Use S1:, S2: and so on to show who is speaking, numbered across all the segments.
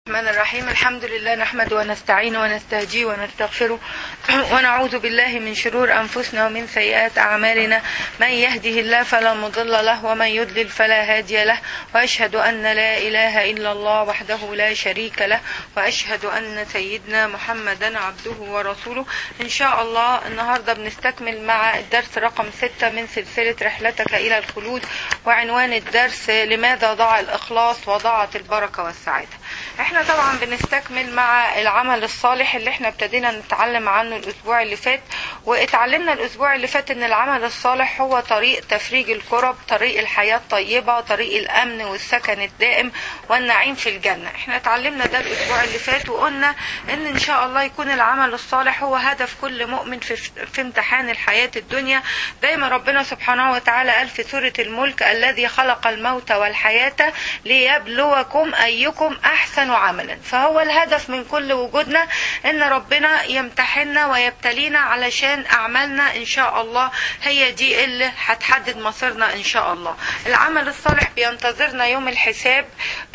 S1: الرحمن الرحيم. الحمد لله نحمده ونستعينه ونستهديه ونستغفره ونعوذ بالله من شرور أنفسنا ومن سيئات أعمالنا. من يهده الله فلا مضل له ومن يضلل فلا هادي له، وأشهد أن لا إله إلا الله وحده لا شريك له، وأشهد أن سيدنا محمدا عبده ورسوله. إن شاء الله النهاردة بنستكمل مع الدرس رقم 6 من سلسلة رحلتك إلى الخلود، وعنوان الدرس لماذا ضاع الإخلاص وضاعت البركة والسعادة. احنا طبعا بنستكمل مع العمل الصالح اللي احنا ابتدينا نتعلم عنه الاسبوع اللي فات، واتعلمنا الاسبوع اللي فات ان العمل الصالح هو طريق تفريج الكرب، طريق الحياة الطيبة، طريق الامن والسكن الدائم والنعيم في الجنة. احنا اتعلمنا ده الاسبوع اللي فات، وقلنا ان شاء الله يكون العمل الصالح هو هدف كل مؤمن في امتحان الحياة الدنيا. دايما ربنا سبحانه وتعالى قال في سورة الملك: الذي خلق الموت والحياة ليبلوكم ايكم احسن عملا. فهو الهدف من كل وجودنا ان ربنا يمتحننا ويبتلينا علشان اعمالنا ان شاء الله هي دي اللي هتحدد مصيرنا ان شاء الله. العمل الصالح بينتظرنا يوم الحساب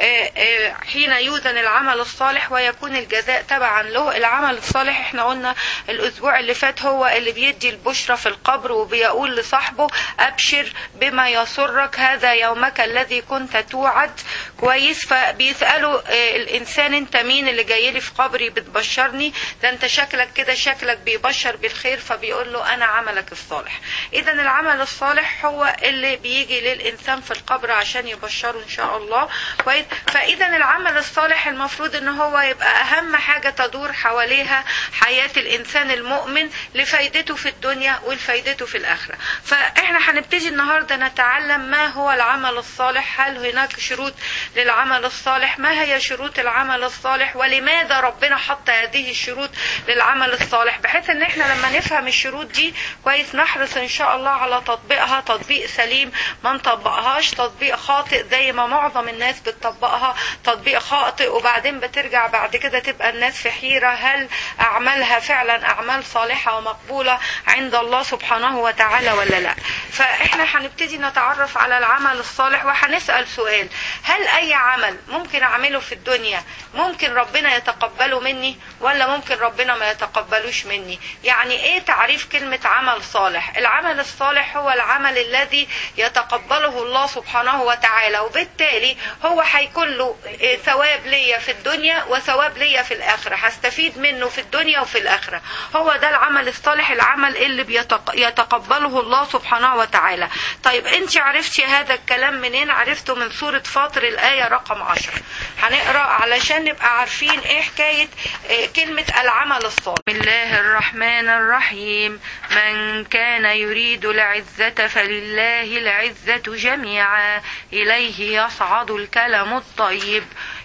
S1: حين يوزن العمل الصالح ويكون الجزاء تبعا له. العمل الصالح احنا قلنا الاسبوع اللي فات هو اللي بيدي البشرى في القبر وبيقول لصاحبه: ابشر بما يسرك، هذا يومك الذي كنت توعد. كويس. فبيسألوا الانسان: انت مين اللي جاي لي في قبري بتبشرني؟ ده انت شكلك كده شكلك بيبشر بالخير. فبيقول له: انا عملك الصالح. اذا العمل الصالح هو اللي بيجي للانسان في القبر عشان يبشره ان شاء الله. كويس. فاذا العمل الصالح المفروض ان هو يبقى اهم حاجة تدور حواليها حياة الانسان المؤمن لفايدته في الدنيا ولفايدته في الاخرة. فاحنا هنبتدي النهاردة نتعلم ما هو العمل الصالح. هل هناك شروط للعمل الصالح؟ ما هي شروط العمل الصالح؟ ولماذا ربنا حط هذه الشروط للعمل الصالح؟ بحيث ان احنا لما نفهم الشروط دي كويس نحرص ان شاء الله على تطبيقها تطبيق سليم، ما نطبقهاش تطبيق خاطئ زي ما معظم الناس بتطبقها تطبيق خاطئ، وبعدين بترجع بعد كده تبقى الناس في حيرة هل اعمالها فعلا اعمال صالحة ومقبولة عند الله سبحانه وتعالى ولا لا. فاحنا هنبتدي نتعرف على العمل الصالح وهنسأل سؤال: هل اي عمل ممكن اعمله في الدنيا ممكن ربنا يتقبله مني ولا ممكن ربنا ما يتقبلوش مني؟ يعني ايه تعريف كلمة عمل صالح؟ العمل الصالح هو العمل الذي يتقبله الله سبحانه وتعالى، وبالتالي هو هيكون له ثواب ليا في الدنيا وثواب ليا في الاخرة، هستفيد منه في الدنيا وفي الاخرة. هو ده العمل الصالح، العمل اللي يتقبله الله سبحانه وتعالى. طيب انت عرفتي هذا الكلام منين؟ عرفته من سورة فاطر الآية رقم 10. هنقرأ علشان نبقى عارفين ايه حكاية كلمة العمل الصالح. بسم الله الرحمن الرحيم. من كان يريد العزة فلله العزة جميعا إليه يصعد الكلم الطيب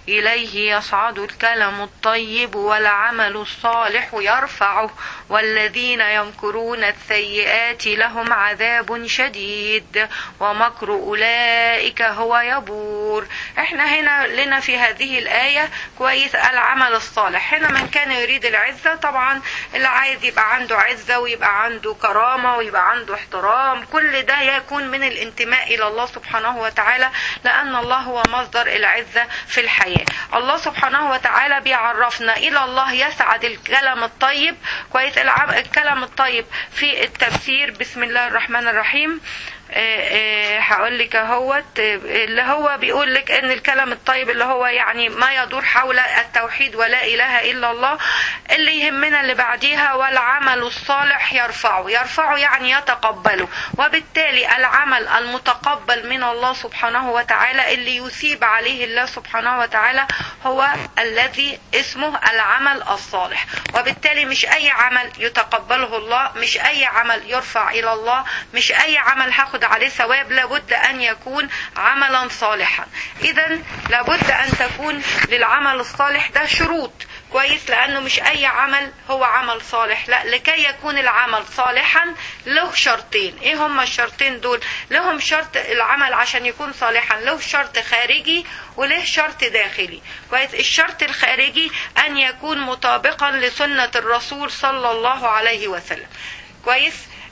S1: والعمل الصالح يرفعه والذين يمكرون السيئات لهم عذاب شديد ومكر أولئك هو يبور. احنا هنا لنا في هذه الآية كويس العمل الصالح. هنا من كان يريد العزة، طبعا اللي عايز يبقى عنده عزة ويبقى عنده كرامة ويبقى عنده احترام، كل ده يكون من الانتماء إلى الله سبحانه وتعالى، لأن الله هو مصدر العزة في الحياة. الله سبحانه وتعالى بيعرفنا إلى الله يسعد الكلم الطيب. كويس. الكلم الطيب في التفسير بسم الله الرحمن الرحيم هقول لك اهوت اللي هو بيقول لك ان الكلام الطيب اللي هو يعني ما يدور حول التوحيد ولا اله الا الله. اللي يهمنا اللي بعديها: والعمل الصالح يرفعه يعني يتقبله. وبالتالي العمل المتقبل من الله سبحانه وتعالى اللي يثيب عليه الله سبحانه وتعالى هو الذي اسمه العمل الصالح. وبالتالي مش اي عمل يتقبله الله، مش اي عمل يرفع الى الله، مش اي عمل هاخد عليه ثواب، لابد ان يكون عملا صالحا. اذا لابد ان تكون للعمل الصالح ده شروط. كويس. لانه مش اي عمل هو عمل صالح، لا، لكي يكون العمل صالحا له شرطين. ايه هما الشرطين دول؟ لهم شرط العمل عشان يكون صالحا له شرط خارجي وله شرط داخلي. كويس. الشرط الخارجي ان يكون مطابقا لسنة الرسول صلى الله عليه وسلم. كويس.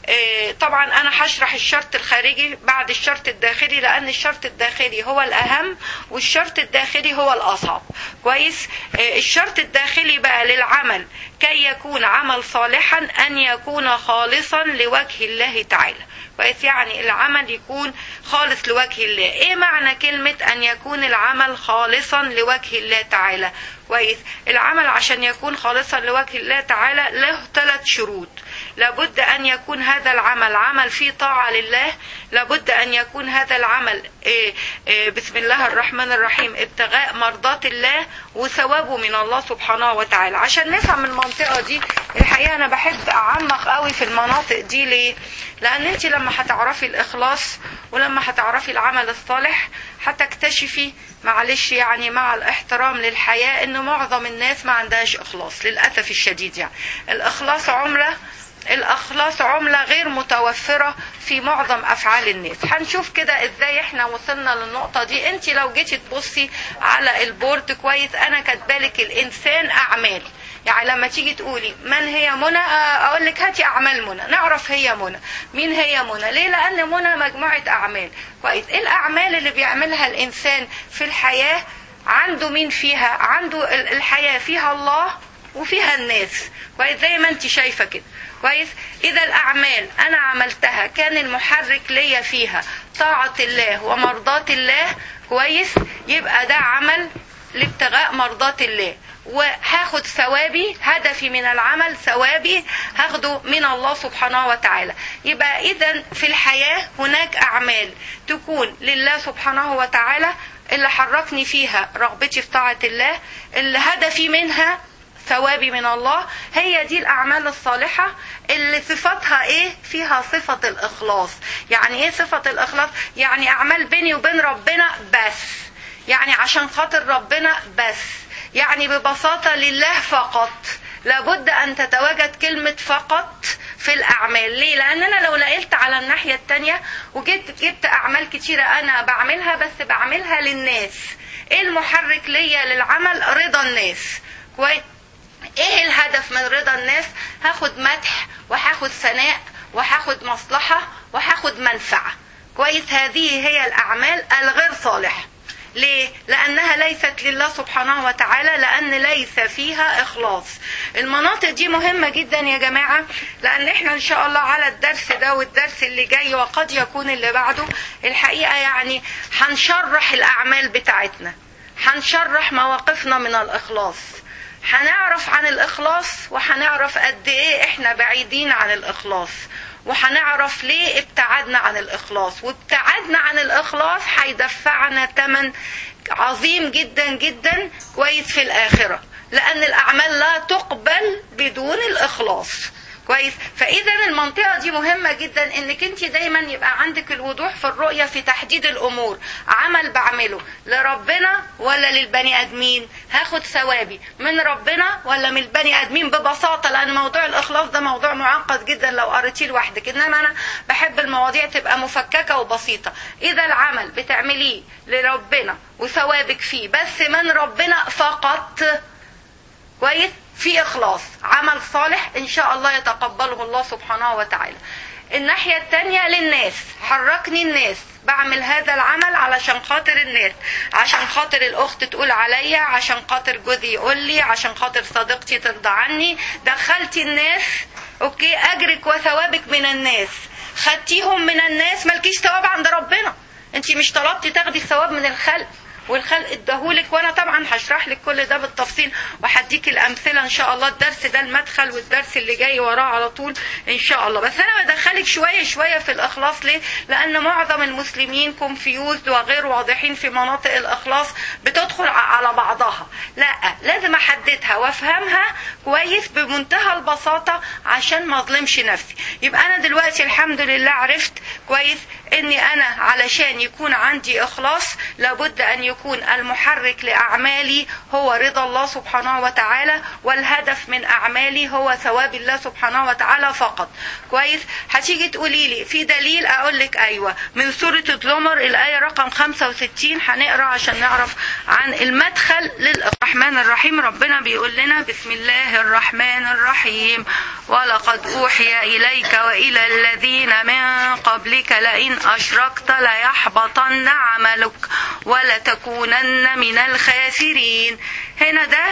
S1: طبعا انا هشرح الشرط الخارجي بعد الشرط الداخلي، لان الشرط الداخلي هو الاهم والشرط الداخلي هو الاصعب. كويس. الشرط الداخلي بقى للعمل كي يكون عمل صالحا ان يكون خالصا لوجه الله تعالى. كويس. يعني العمل يكون خالص لوجه الله. ايه معنى كلمة ان يكون العمل خالصا لوجه الله تعالى؟ كويس. العمل عشان يكون خالصا لوجه الله تعالى له 3 شروط. لابد ان يكون هذا العمل عمل فيه طاعة لله، لابد ان يكون هذا العمل بسم الله الرحمن الرحيم ابتغاء مرضات الله وثوابه من الله سبحانه وتعالى. عشان نفهم المنطقة دي الحقيقة انا بحب اعمق قوي في المناطق دي. ليه؟ لان انت لما هتعرفي الاخلاص ولما هتعرفي العمل الصالح هتكتشفي، معلش يعني مع الاحترام للحياة، ان معظم الناس ما عندهاش اخلاص للأسف الشديد. يعني الاخلاص عملة غير متوفرة في معظم افعال الناس. هنشوف كده ازاي احنا وصلنا للنقطة دي. انت لو جيتي تبصي على البورد كويس انا كاتبالك الانسان اعمال. يعني لما تيجي تقولي من هي منى اقول لك هاتي اعمال منى نعرف هي منى. مين هي منى؟ ليه؟ لان منى مجموعة اعمال. كويس. ايه الاعمال اللي بيعملها الانسان في الحياة؟ عنده مين فيها؟ عنده الحياة فيها الله وفيها الناس. كويس. زي ما انت شايفة كده. كويس. اذا الاعمال انا عملتها كان المحرك ليا فيها طاعة الله ومرضاة الله، كويس، يبقى ده عمل لابتغاء مرضاة الله، وهاخد ثوابي، هدفي من العمل ثوابي هاخده من الله سبحانه وتعالى. يبقى اذا في الحياة هناك اعمال تكون لله سبحانه وتعالى اللي حركني فيها رغبتي في طاعة الله، اللي هدفي منها ثوابي من الله. هي دي الأعمال الصالحة اللي صفتها ايه؟ فيها صفة الإخلاص. يعني ايه صفة الإخلاص؟ يعني أعمال بيني وبين ربنا بس، يعني عشان خاطر ربنا بس، يعني ببساطة لله فقط. لابد أن تتواجد كلمة فقط في الأعمال. ليه؟ لأن أنا لو نقلت على الناحية التانية جبت أعمال كتيرة أنا بعملها بس بعملها للناس. ايه المحرك ليا للعمل؟ رضا الناس. كويس. ايه الهدف من رضا الناس؟ هاخد مدح وهاخد ثناء وهاخد مصلحة وهاخد منفعة. كويس. هذه هي الأعمال الغير صالحة. ليه؟ لأنها ليست لله سبحانه وتعالى، لأن ليس فيها إخلاص. المناطق دي مهمة جدا يا جماعة، لأن احنا إن شاء الله على الدرس ده والدرس اللي جاي وقد يكون اللي بعده الحقيقة يعني هنشرح الأعمال بتاعتنا، هنشرح مواقفنا من الإخلاص، هنعرف عن الإخلاص وهنعرف قد إيه إحنا بعيدين عن الإخلاص، وهنعرف ليه ابتعدنا عن الإخلاص. وابتعدنا عن الإخلاص هيدفعنا ثمن عظيم جدا جدا، كويس، في الآخرة، لأن الأعمال لا تقبل بدون الإخلاص. كويس. فإذا المنطقة دي مهمة جدا، انك انت دايما يبقى عندك الوضوح في الرؤية في تحديد الأمور. عمل بعمله لربنا ولا للبني آدمين؟ هاخد ثوابي من ربنا ولا من البني آدمين؟ ببساطة، لأن موضوع الإخلاص ده موضوع معقد جدا لو قريتيه لوحدك، إنما أنا بحب المواضيع تبقى مفككة وبسيطة. إذا العمل بتعمليه لربنا وثوابك فيه بس من ربنا فقط، كويس، في إخلاص، عمل صالح إن شاء الله يتقبله الله سبحانه وتعالى. الناحية التانية للناس، حركني الناس، بعمل هذا العمل علشان خاطر الناس، عشان خاطر الأخت تقول عليا، عشان خاطر جوزي يقول لي، عشان خاطر صديقتي ترضى عني. دخلتي الناس، أوكي، أجرك وثوابك من الناس، خدتيهم من الناس، مالكيش ثواب عند ربنا. انت مش طلبتي تاخدي الثواب من الخلق، والخلق اداهولك، وانا طبعا هشرح لك كل ده بالتفصيل وهديك الامثله ان شاء الله. الدرس ده المدخل، والدرس اللي جاي وراه على طول ان شاء الله. بس انا بدخلك شويه شويه في الاخلاص. ليه؟ لان معظم المسلمين كونفيوزد وغير واضحين في مناطق الاخلاص، بتدخل على بعضها. لا، لازم احددها وافهمها كويس بمنتهى البساطه عشان ما اظلمش نفسي. يبقى انا دلوقتي الحمد لله عرفت كويس اني انا علشان يكون عندي اخلاص لابد ان يكون المحرك لاعمالي هو رضا الله سبحانه وتعالى، والهدف من اعمالي هو ثواب الله سبحانه وتعالى فقط. كويس؟ هتيجي تقولي لي في دليل؟ اقول لك ايوه، من سورة الزمر الايه رقم 65 هنقرا عشان نعرف عن المدخل للرحمن الرحيم. ربنا بيقول لنا بسم الله الرحمن الرحيم: ولقد اوحي اليك والى الذين من قبلك لئن اشركت ليحبطن عملك ولتكونن من الخاسرين. هنا ده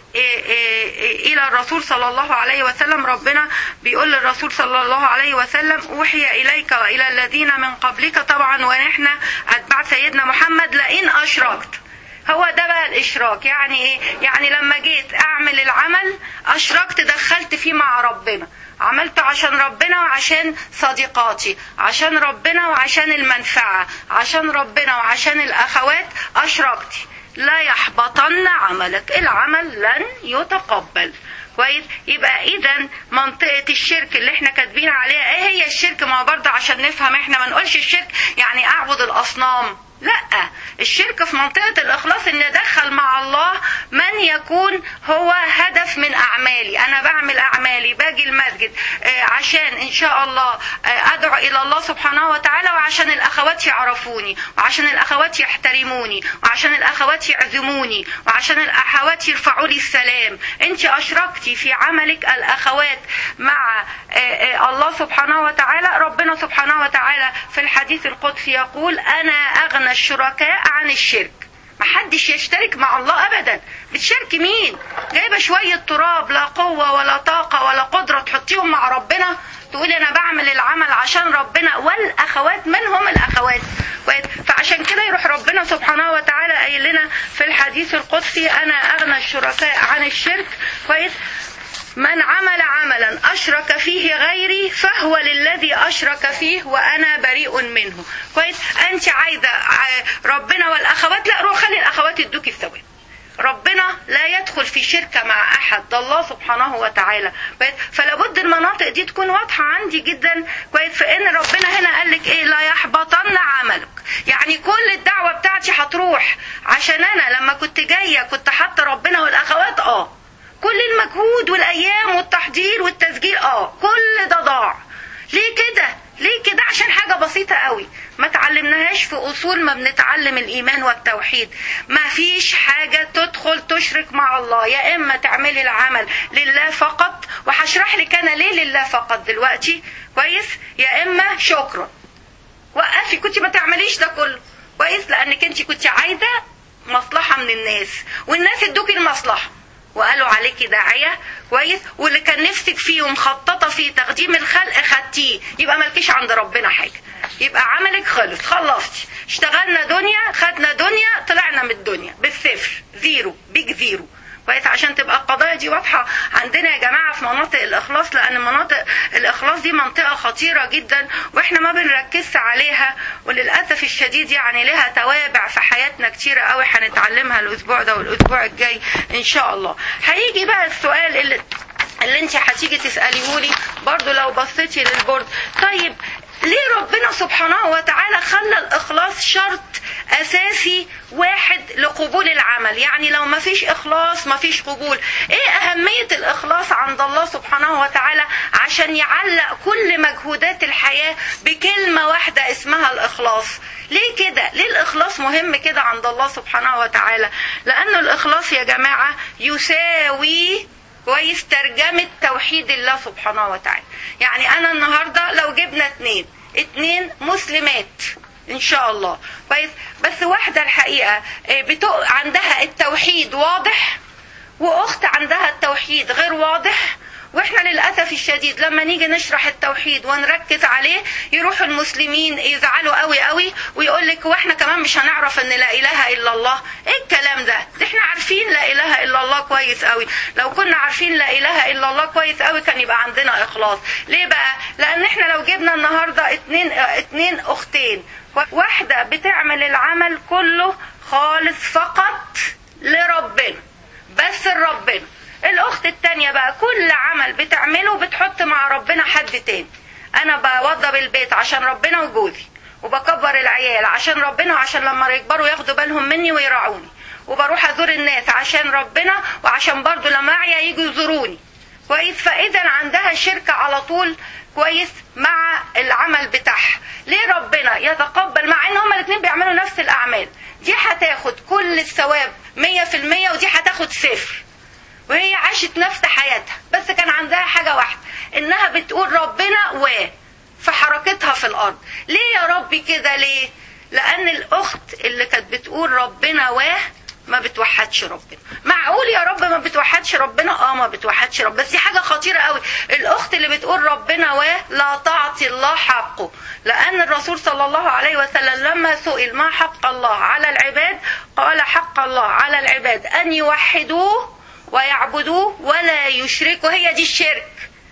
S1: إلى الرسول صلى الله عليه وسلم. ربنا بيقول للرسول صلى الله عليه وسلم: أوحي إليك وإلى الذين من قبلك، طبعا ونحن أتباع سيدنا محمد، لئن أشركت. هو ده بقى الإشراك. يعني إيه؟ يعني لما جيت أعمل العمل أشركت، دخلت فيه مع ربنا، عملته عشان ربنا وعشان صديقاتي، عشان ربنا وعشان المنفعة، عشان ربنا وعشان الأخوات، أشركتي. لا يحبطن عملك، العمل لن يتقبل. كويس؟ يبقى اذا منطقة الشرك اللي احنا كاتبين عليها ايه هي الشرك؟ ما برضه عشان نفهم، احنا ما نقولش الشرك يعني اعبد الاصنام، لا، الشرك في منطقة الإخلاص إن أدخل مع الله من يكون هو هدف من أعمالي. أنا بعمل أعمالي، باجي المسجد عشان إن شاء الله أدعو إلى الله سبحانه وتعالى، وعشان الأخوات يعرفوني، وعشان الأخوات يحترموني، وعشان الأخوات يعزموني، وعشان الأخوات يرفعوا لي السلام. أنت أشركتي في عملك الأخوات مع الله سبحانه وتعالى. ربنا سبحانه وتعالى في الحديث القدسي يقول: أنا أغنى الشركاء عن الشرك. محدش يشترك مع الله ابدا. بتشارك مين؟ جايبه شويه تراب، لا قوه ولا طاقه ولا قدره، تحطيهم مع ربنا تقولي انا بعمل العمل عشان ربنا. والاخوات من هم الاخوات؟ فعشان كده يروح ربنا سبحانه وتعالى قايل لنا في الحديث القدسي: انا اغنى الشركاء عن الشرك. كويس؟ من عمل عملا أشرك فيه غيري فهو للذي أشرك فيه وأنا بريء منه. كويس؟ أنت عايزة ربنا والأخوات، لا، روح خلي الأخوات يدوكي الثواب. ربنا لا يدخل في شركة مع أحد، ده الله سبحانه وتعالى. فلابد المناطق دي تكون واضحة عندي جدا. كويس؟ فإن ربنا هنا قال لك إيه؟ لا يحبطن عملك. يعني كل الدعوة بتاعتي هتروح عشان أنا لما كنت جاية كنت حاطة ربنا والأخوات، كل المجهود والأيام والتحضير والتسجيل، كل ده ضاع. ليه كده؟ ليه كده؟ عشان حاجة بسيطة قوي ما تعلمناهاش في أصول ما بنتعلم الإيمان والتوحيد. ما فيش حاجة تدخل تشرك مع الله، يا إما تعملي العمل لله فقط، وهشرح لك أنا ليه لله فقط دلوقتي. كويس؟ يا إما شكرا. وقفي، كنت ما تعمليش ده كله. كويس؟ لأنك أنت كنت عايزة مصلحة من الناس، والناس ادوكي المصلحة وقالوا عليكي داعية. كويس؟ واللي كان نفسك فيه ومخططة فيه تقديم الخلق خدتيه، يبقى مالكيش عند ربنا حاجة، يبقى عملك خلص، خلصتي. اشتغلنا دنيا، خدنا دنيا، طلعنا من الدنيا بالصفر، زيرو، بيج زيرو. كويس؟ عشان تبقى القضايا دي واضحة عندنا يا جماعة في مناطق الإخلاص، لأن مناطق الإخلاص دي منطقة خطيرة جدا وإحنا ما بنركز عليها، وللأسف الشديد يعني لها توابع في حياتنا كتيرة قوي هنتعلمها الأسبوع ده والأسبوع الجاي إن شاء الله. هيجي بقى السؤال اللي انت هتيجي تسأليهولي برضو لو بصيتي للبورد: طيب ليه ربنا سبحانه وتعالى خلى الإخلاص شرط أساسي واحد لقبول العمل؟ يعني لو ما فيش إخلاص ما فيش قبول. إيه أهمية الإخلاص عند الله سبحانه وتعالى عشان يعلق كل مجهودات الحياة بكلمة واحدة اسمها الإخلاص؟ ليه كده؟ ليه الإخلاص مهم كده عند الله سبحانه وتعالى؟ لأنه الإخلاص يا جماعة يساوي كويس ترجمة توحيد الله سبحانه وتعالى. يعني أنا النهاردة لو جبنا اتنين مسلمات إن شاء الله، كويس، بس واحدة الحقيقة عندها التوحيد واضح، وأخت عندها التوحيد غير واضح، واحنا للأسف الشديد لما نيجي نشرح التوحيد ونركز عليه يروحوا المسلمين يزعلوا قوي قوي ويقول لك واحنا كمان مش هنعرف ان لا اله الا الله. ايه الكلام ده؟ احنا عارفين لا اله الا الله كويس قوي. لو كنا عارفين لا اله الا الله كويس قوي كان يبقى عندنا اخلاص. ليه بقى؟ لان احنا لو جبنا النهارده اتنين اختين، واحدة بتعمل العمل كله خالص فقط لربنا، بس لربنا. الأخت التانية بقى كل عمل بتعمله بتحط مع ربنا حد تاني. أنا بوضب البيت عشان ربنا وجوزي، وبكبر العيال عشان ربنا وعشان لما يكبروا ياخدوا بالهم مني ويراعوني، وبروح ازور الناس عشان ربنا وعشان برضو لما اعيا يجوا يزوروني. كويس؟ فاذا عندها شركة على طول كويس مع العمل بتاعها. ليه ربنا يتقبل مع ان هما الاثنين بيعملوا نفس الاعمال؟ دي هتاخد كل الثواب 100% ودي هتاخد 0، وهي عاشت نفس حياتها، بس كان عندها حاجة واحدة، انها بتقول ربنا في حركتها في الارض. ليه يا ربي كده؟ ليه؟ لان الاخت اللي كانت بتقول ربنا ما بتوحدش ربنا. معقول يا رب ما بتوحدش ربنا؟ ما بتوحدش ربنا، بس دي حاجة خطيرة قوي. الاخت اللي بتقول ربنا لا تعطي الله حقه، لان الرسول صلى الله عليه وسلم لما سئل ما حق الله على العباد قال حق الله على العباد ان يوحدوه ويعبدوه ولا يشركوا. هي دي الشرك.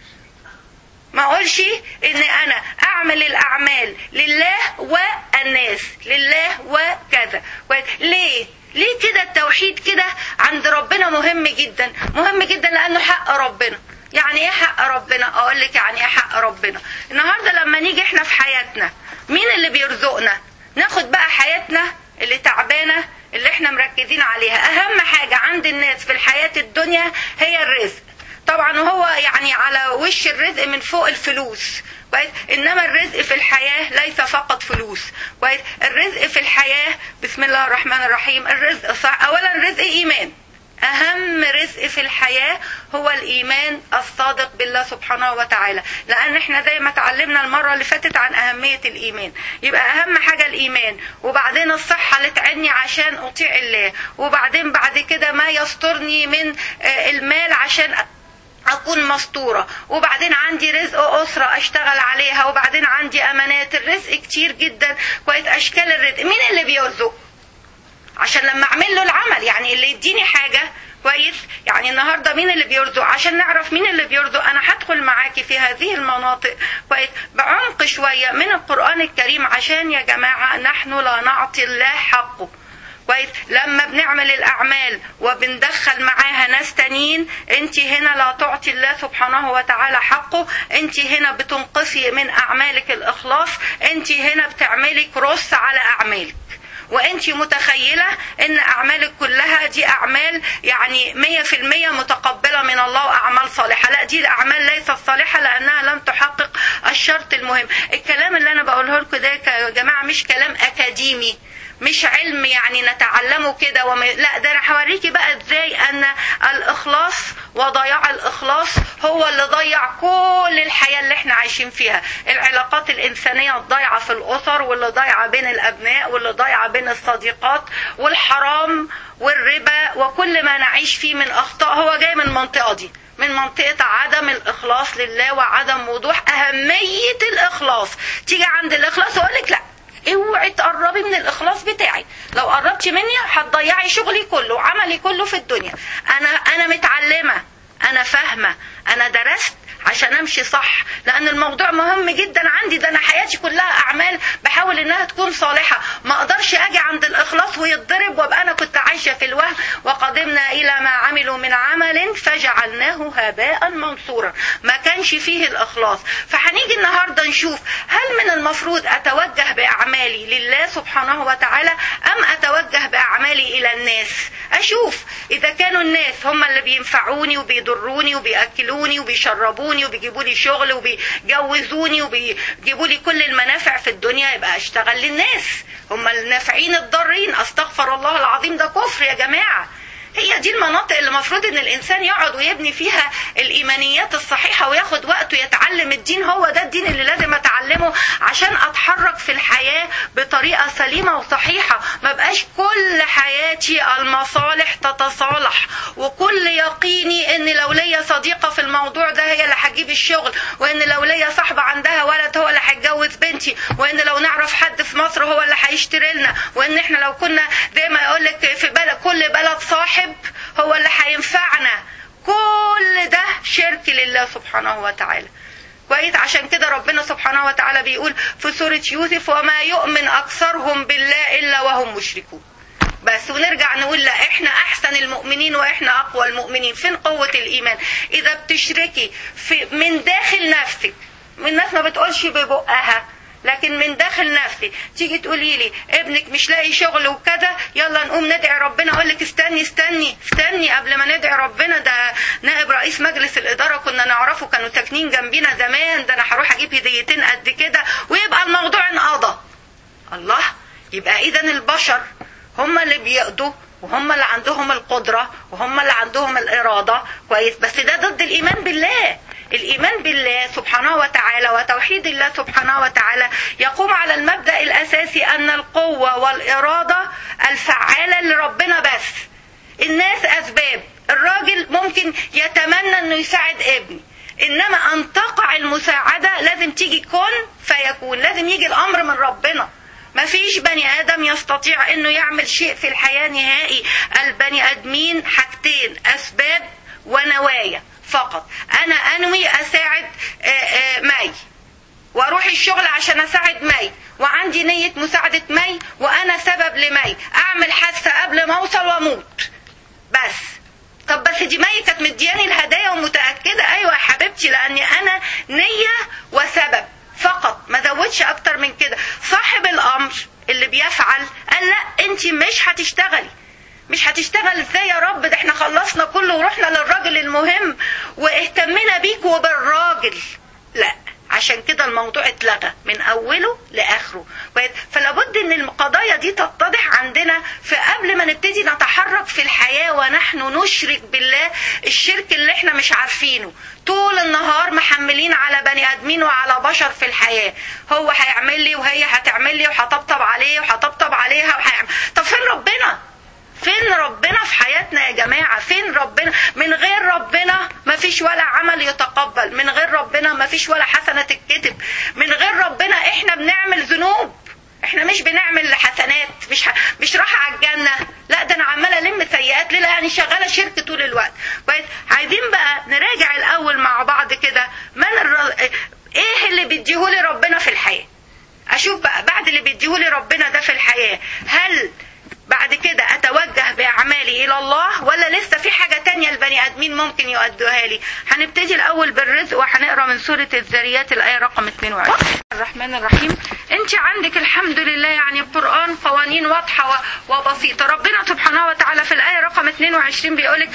S1: ما اقولش ان انا اعمل الاعمال لله والناس، لله وكذا. ليه كده؟ التوحيد كده عند ربنا مهم جدا، مهم جدا، لانه حق ربنا. يعني ايه حق ربنا؟ اقول لك يعني ايه حق ربنا. النهارده لما نيجي احنا في حياتنا، مين اللي بيرزقنا؟ ناخد بقى حياتنا اللي تعبانه اللي احنا مركزين عليها. اهم حاجه عند الناس في الحياه الدنيا هي الرزق. طبعا هو يعني على وش الرزق من فوق الفلوس، كويس؟ انما الرزق في الحياة ليس فقط فلوس، كويس؟ الرزق في الحياة بسم الله الرحمن الرحيم، الرزق صح. اولا رزق ايمان، اهم رزق في الحياة هو الايمان الصادق بالله سبحانه وتعالى، لان احنا زي ما اتعلمنا المرة اللي فاتت عن اهمية الايمان. يبقى اهم حاجة الايمان، وبعدين الصحة اللي تعني عشان اطيع الله، وبعدين بعد كده ما يسترني من المال عشان اكون مستورة، وبعدين عندي رزق اسرة اشتغل عليها، وبعدين عندي امانات. الرزق كتير جدا، كويس؟ اشكال الرزق. مين اللي بيرزق؟ عشان لما اعمل له العمل، يعني اللي يديني حاجة، كويس؟ يعني النهاردة مين اللي بيرزق؟ عشان نعرف مين اللي بيرزق انا هدخل معاكي في هذه المناطق، كويس؟ بعمق شوية من القرآن الكريم، عشان يا جماعة نحن لا نعطي الله حقه، كويس؟ لما بنعمل الاعمال وبندخل معاها ناس تانيين، انت هنا لا تعطي الله سبحانه وتعالى حقه، انت هنا بتنقصي من اعمالك الاخلاص، انت هنا بتعملي كروس على اعمالك، وانت متخيلة ان اعمالك كلها دي اعمال يعني 100% متقبلة من الله واعمال صالحة. لا، دي الاعمال ليست صالحة لانها لم تحقق الشرط المهم. الكلام اللي انا بقوله لكم ده يا جماعة مش كلام اكاديمي، مش علم يعني نتعلمه كده لا، ده انا هوريكي بقى ازاي ان الاخلاص وضياع الاخلاص هو اللي ضيع كل الحياة اللي احنا عايشين فيها. العلاقات الانسانية الضيعة في الاسر، واللي ضيعة بين الابناء، واللي ضيعة بين الصديقات، والحرام والربا وكل ما نعيش فيه من اخطاء هو جاي من المنطقة دي، من منطقة عدم الإخلاص لله وعدم وضوح أهمية الإخلاص. تيجي عند الإخلاص وأقولك لا، اوعي تقربي من الإخلاص بتاعي، لو قربتي مني هتضيعي شغلي كله وعملي كله في الدنيا. أنا متعلمة، أنا فاهمة، أنا درست عشان امشي صح، لان الموضوع مهم جدا عندي. ده انا حياتي كلها اعمال بحاول انها تكون صالحة، ما اقدرش اجي عند الاخلاص ويتضرب وابقى انا كنت عايشة في الوهم. وقدمنا الى ما عملوا من عمل فجعلناه هباء منصورا، ما كانش فيه الاخلاص. فهنيجي النهاردة نشوف هل من المفروض اتوجه باعمالي لله سبحانه وتعالى ام اتوجه باعمالي الى الناس. اشوف اذا كانوا الناس هم اللي بينفعوني وبيضروني وبيأكلوني وبيشربوني وبيجيبوا لي شغل وبيجوزوني وبيجيبوا لي كل المنافع في الدنيا، يبقى اشتغل للناس. هم النافعين الضارين، استغفر الله العظيم، ده كفر يا جماعة. هي دي المناطق اللي المفروض ان الانسان يقعد ويبني فيها الايمانيات الصحيحة وياخد وقته يتعلم الدين. هو ده الدين اللي لازم اتعلمه عشان اتحرك في الحياة بطريقة سليمة وصحيحة. ما بقاش كل حياتي المصالح تتصالح، وكل يقيني ان لو ليا صديقة في الموضوع ده هي اللي هتجيب الشغل، وان لو ليا صاحبة عندها ولد هو اللي هيتجوز بنتي، وان لو نعرف حد في مصر هو اللي هيشتري لنا، وان احنا لو كنا زي ما يقولك في بلد كل بلد صاحب هو اللي هينفعنا. كل ده شرك لله سبحانه وتعالى. كويس؟ عشان كده ربنا سبحانه وتعالى بيقول في سورة يوسف وما يؤمن أكثرهم بالله إلا وهم مشركون. بس ونرجع نقول لا، احنا احسن المؤمنين واحنا اقوى المؤمنين. فين قوة الايمان؟ اذا بتشركي من داخل نفسك، من الناس ما بتقولش ببقها، لكن من داخل نفسي تيجي تقولي لي ابنك مش لاقي شغل وكذا، يلا نقوم ندعي ربنا، اقول لك استني قبل ما ندعي ربنا. ده نائب رئيس مجلس الاداره كنا نعرفه، كانوا ساكنين جنبينا زمان، ده انا هروح اجيب هديتين قد كده ويبقى الموضوع انقضى. الله، يبقى اذا البشر هم اللي بيقضوا وهم اللي عندهم القدرة وهم اللي عندهم الإرادة، كويس، بس ده ضد الإيمان بالله. الإيمان بالله سبحانه وتعالى وتوحيد الله سبحانه وتعالى يقوم على المبدأ الأساسي أن القوة والإرادة الفعالة لربنا بس. الناس أسباب، الراجل ممكن يتمنى أنه يساعد ابني، إنما أن تقع المساعدة لازم تيجي كن فيكون، لازم يجي الأمر من ربنا. ما فيش بني آدم يستطيع انه يعمل شيء في الحياة نهائي. البني آدمين حاجتين، أسباب ونوايا فقط. أنا أنوي أساعد مي وأروح الشغل عشان أساعد مي، وعندي نية مساعدة مي وأنا سبب لمي، أعمل حادثة قبل ما أوصل وأموت بس. طب بس دي مي كانت مدياني الهدايا ومتأكدة، أيوة يا حبيبتي، لأني أنا نية وسبب فقط، ما زودش اكتر من كده. صاحب الامر اللي بيفعل قال لا انت مش هتشتغل ازاي يا رب، ده احنا خلصنا كله ورحنا للراجل المهم واهتمنا بيك وبالراجل. لا، عشان كده الموضوع اتلغى من اوله لاخره. فلابد ان القضايا دي تتضح عندنا فقبل ما نبتدي نتحرك في الحياة ونحن نشرك بالله الشرك اللي احنا مش عارفينه. طول النهار محملين على بني ادمين وعلى بشر في الحياة، هو هيعمل لي وهي هتعمل لي وهطبطب عليه وهطبطب عليها طب فين ربنا؟ فين ربنا في حياتنا يا جماعة؟ فين ربنا؟ من غير ربنا ما فيش ولا عمل يتقبل، من غير ربنا ما فيش ولا حسنة تتكتب، من غير ربنا احنا بنعمل ذنوب، احنا مش بنعمل حسنات، مش رايحة على الجنة، لا ده انا عمالة الم سيئات. ليه؟ يعني شغالة شرك طول الوقت. كويس، عايزين بقى نراجع الاول مع بعض كده ايه اللي بيديهولي ربنا في الحياة. اشوف بقى بعد اللي بيديهولي ربنا ده في الحياة، هل بعد كده اتوجه باعمالي الى الله ولا لسه في حاجة تانية البني ادمين ممكن يؤدوها لي؟ هنبتدي الاول بالرزق وهنقرا من سورة الذريات الايه رقم 22. الرحمن الرحيم. انت عندك الحمد لله يعني القرآن قوانين واضحة وبسيطة. ربنا سبحانه وتعالى في الايه رقم 22 بيقولك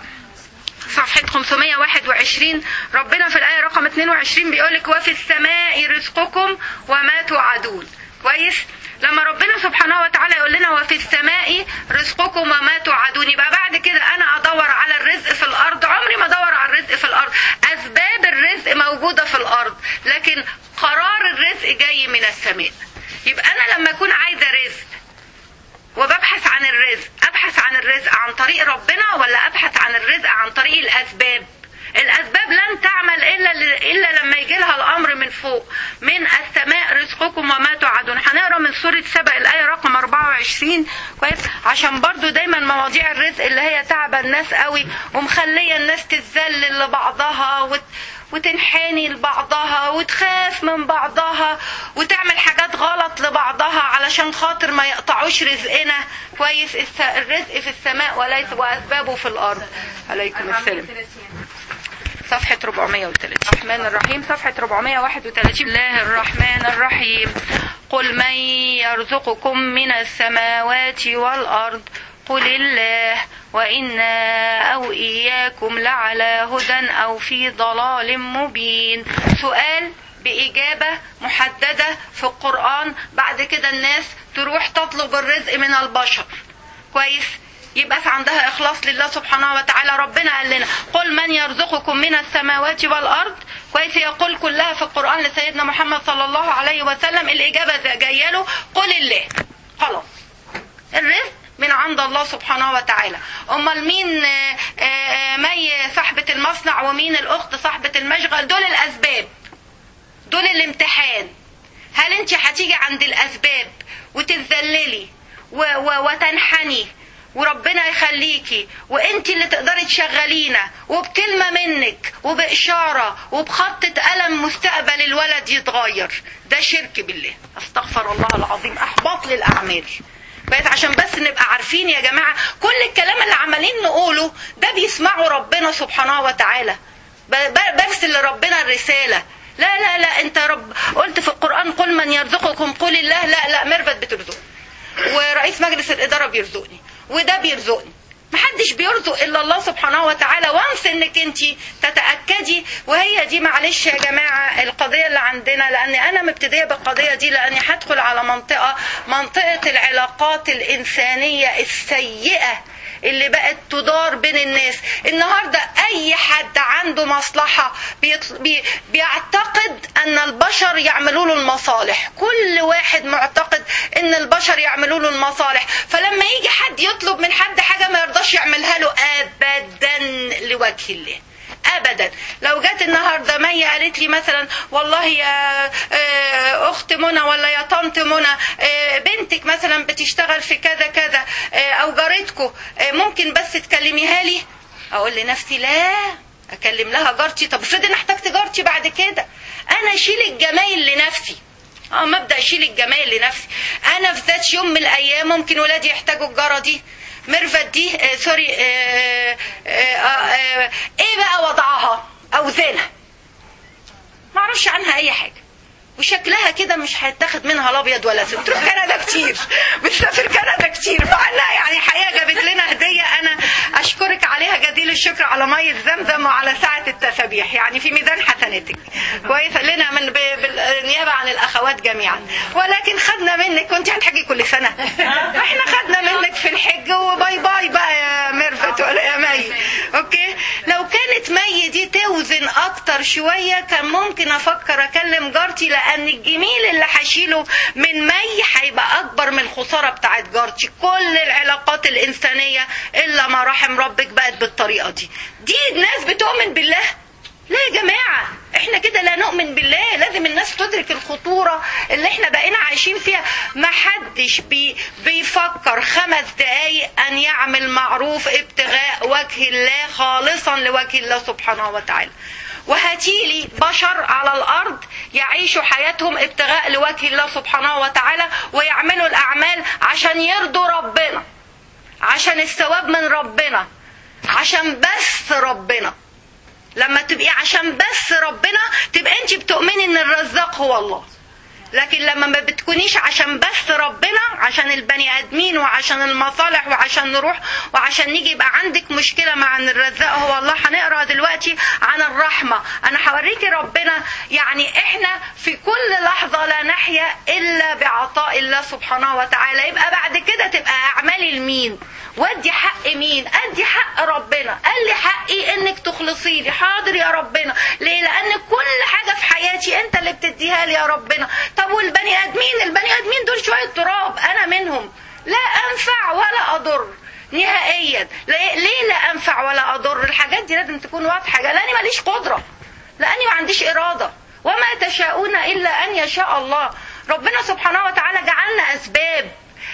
S1: صفحة 521، ربنا في الايه رقم 22 بيقولك وفي السماء رزقكم وما توعدون. كويس، لما ربنا سبحانه وتعالى يقول لنا وفي السماء رزقكم وما توعدون، يبقى بعد كده انا ادور على الرزق في الارض؟ عمري ما ادور على الرزق في الارض. اسباب الرزق موجودة في الارض، لكن قرار الرزق جاي من السماء. يبقى انا لما اكون عايزة رزق وببحث عن الرزق، ابحث عن الرزق عن طريق ربنا ولا ابحث عن الرزق عن طريق الاسباب؟ الأسباب لن تعمل إلا لما يجي لها الأمر من فوق. من السماء رزقكم وما توعدون. هنقرأ من سورة سبأ الآية رقم 24 كويس، عشان برضو دايما مواضيع الرزق اللي هي تعبى الناس قوي ومخلية الناس تتذلل لبعضها وتنحني لبعضها وتخاف من بعضها وتعمل حاجات غلط لبعضها علشان خاطر ما يقطعوش رزقنا. كويس، الرزق في السماء وليس وأسبابه في الأرض. عليكم السلام. صفحة 430. الرحمن الرحيم، صفحة 431. بسم الله الرحمن الرحيم. قل من يرزقكم من السماوات والأرض قل الله وإنا أو إياكم لعلى هدى أو في ضلال مبين. سؤال بإجابة محددة في القرآن، بعد كده الناس تروح تطلب الرزق من البشر. كويس، يبقى عندها إخلاص لله سبحانه وتعالى. ربنا قال لنا قل من يرزقكم من السماوات والأرض. كويس، يقول كلها في القرآن لسيدنا محمد صلى الله عليه وسلم. الإجابة جايه له قل الله. خلاص، الرزق من عند الله سبحانه وتعالى. أمال مين مي صاحبة المصنع ومين الأخت صاحبة المشغل؟ دول الأسباب، دول الامتحان. هل انت هتيجي عند الأسباب وتتذللي وتنحني وربنا يخليكي وانت اللي تقدري تشغلينا وبكلمة منك وبإشارة وبخطة قلم مستقبل الولد يتغير؟ ده شرك بالله، استغفر الله العظيم، احباط للأعمال. بقيت عشان بس نبقى عارفين يا جماعة، كل الكلام اللي عمالين نقوله ده بيسمعه ربنا سبحانه وتعالى. برسل لربنا الرسالة،
S2: لا لا لا، انت رب قلت في القرآن قل من يرزقكم قل الله. لا لا، ميرفت بترزقني، ورئيس مجلس الإدارة بيرزقني، وده بيرزقني. محدش بيرزق الا الله سبحانه وتعالى. وانس انك انت تتاكدي. وهي دي معلش يا جماعه القضيه اللي عندنا، لان انا مبتديه بالقضيه دي لاني هدخل على منطقه العلاقات الانسانيه السيئه اللي بقت تدار بين الناس النهارده. اي حد عنده مصلحه بيعتقد ان البشر يعملوا له المصالح. كل واحد معتقد ان البشر يعملوا له المصالح، فلما يجي حد يطلب من حد حاجه ما يرضاش يعملها له ابدا لوجه الله ابدا. لو جت النهارده مي قالت لي مثلا والله يا اخت منى ولا يا طنط منى بنتك مثلا بتشتغل في كذا كذا او جارتكم ممكن بس تكلميها لي، اقول لنفسي لا اكلم لها جارتي. طب افرض انا احتجت جارتي بعد كده، انا اشيل الجمايل لنفسي. مبدأ اشيل الجمايل لنفسي. انا في ذات يوم من الايام ممكن ولادي يحتاجوا الجاره دي، ميرفت دي سوري ايه بقى وضعها او زينها، ما اعرفش عنها اي حاجه، وشكلها كده مش هيتاخد منها الابيض ولا اسود. بتروح كندا كتير، بتسافر كندا كتير، فعلا يعني حقيقه جابت لنا هديه انا اشكرك عليها جزيل الشكر على ميه زمزم وعلى ساعه التسابيح، يعني في ميزان حسناتك كويس لنا من بالنيابه عن الاخوات جميعا. ولكن خدنا منك، كنت هتحجي كل سنه، احنا خدنا منك في الحج وباي باي بقى يا ميرفت ولا يا مي. اوكي، لو كانت مي دي توزن اكتر شويه كان ممكن افكر اكلم جارتي، لان الجميل اللي هشيله من مي هيبقى اكبر من الخساره بتاعت جارتي. كل العلاقات الانسانيه الا ما رحم ربك بقت بالطريقه دي. دي الناس بتؤمن بالله؟ لا يا جماعه، احنا كده لا نؤمن بالله. لازم الناس تدرك الخطوره اللي احنا بقينا عايشين فيها. ما حدش بيفكر 5 دقايق ان يعمل معروف ابتغاء وجه الله خالصا لوجه الله سبحانه وتعالى. وهاتيلي بشر على الارض يعيشوا حياتهم ابتغاء لوجه الله سبحانه وتعالى ويعملوا الاعمال عشان يرضوا ربنا، عشان الثواب من ربنا، عشان بس ربنا. لما تبقي عشان بس ربنا تبقى انت بتؤمني ان الرزاق هو الله. لكن لما ما بتكونيش عشان بس ربنا، عشان البني ادمين وعشان المصالح وعشان نروح وعشان نيجي، يبقى عندك مشكله مع ان الرزاق هو الله. هنقرا دلوقتي عن الرحمه. انا هوريكي ربنا يعني احنا في كل لحظه لا نحيا الا بعطاء الله سبحانه وتعالى. يبقى بعد كده تبقى اعمالي لمين؟ وادي حق مين؟ ادي حق ربنا. قال لي حقي انك تخلصي لي. حاضر يا ربنا. ليه؟ لان كل حاجه في حياتي انت اللي بتديها لي يا ربنا. طب والبني ادمين؟ البني ادمين دول شويه تراب، انا منهم، لا انفع ولا اضر نهائيا. ليه لا انفع ولا اضر؟ الحاجات دي لازم تكون واضحه. لاني ماليش قدره، لاني ما عنديش اراده. وما تشاءون الا ان يشاء الله. ربنا سبحانه وتعالى جعلنا اسباب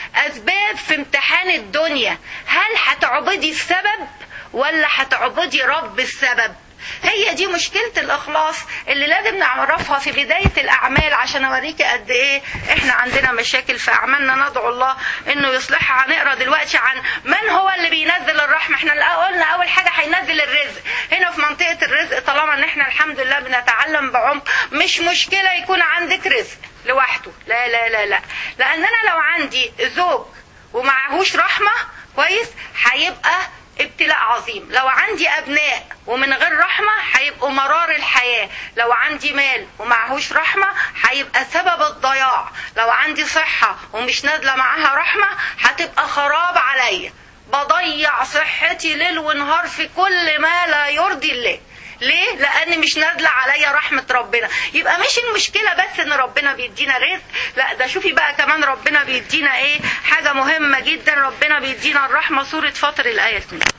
S2: في امتحان الدنيا. هل هتعبدي السبب ولا هتعبدي رب السبب؟ هي دي مشكلة الإخلاص اللي لازم نعرفها في بداية الأعمال، عشان أوريكي قد إيه إحنا عندنا مشاكل في أعمالنا. ندعو الله إنه يصلحها. هنقرأ دلوقتي عن من هو اللي بينزل الرحمة. إحنا قلنا أول حاجة هينزل الرزق. هنا في منطقة الرزق طالما إن إحنا الحمد لله بنتعلم بعمق، مش مشكلة يكون عندك رزق لوحده، لا لا لا لا. لأن أنا لو عندي زوج ومعهوش رحمة كويس هيبقى ابتلاء عظيم. لو عندي ابناء ومن غير رحمة هيبقوا مرار الحياة. لو عندي مال ومعهوش رحمة هيبقى سبب الضياع. لو عندي صحة ومش نازلة معاها رحمة هتبقى خراب عليا. بضيع صحتي ليل ونهار في كل ما لا يرضي الله. ليه؟ لان مش نازله عليا رحمه ربنا. يبقى مش المشكله بس ان ربنا بيدينا رزق، لا ده شوفي بقى كمان ربنا بيدينا ايه؟ حاجه مهمه جدا، ربنا بيدينا الرحمه. سوره فاطر الايه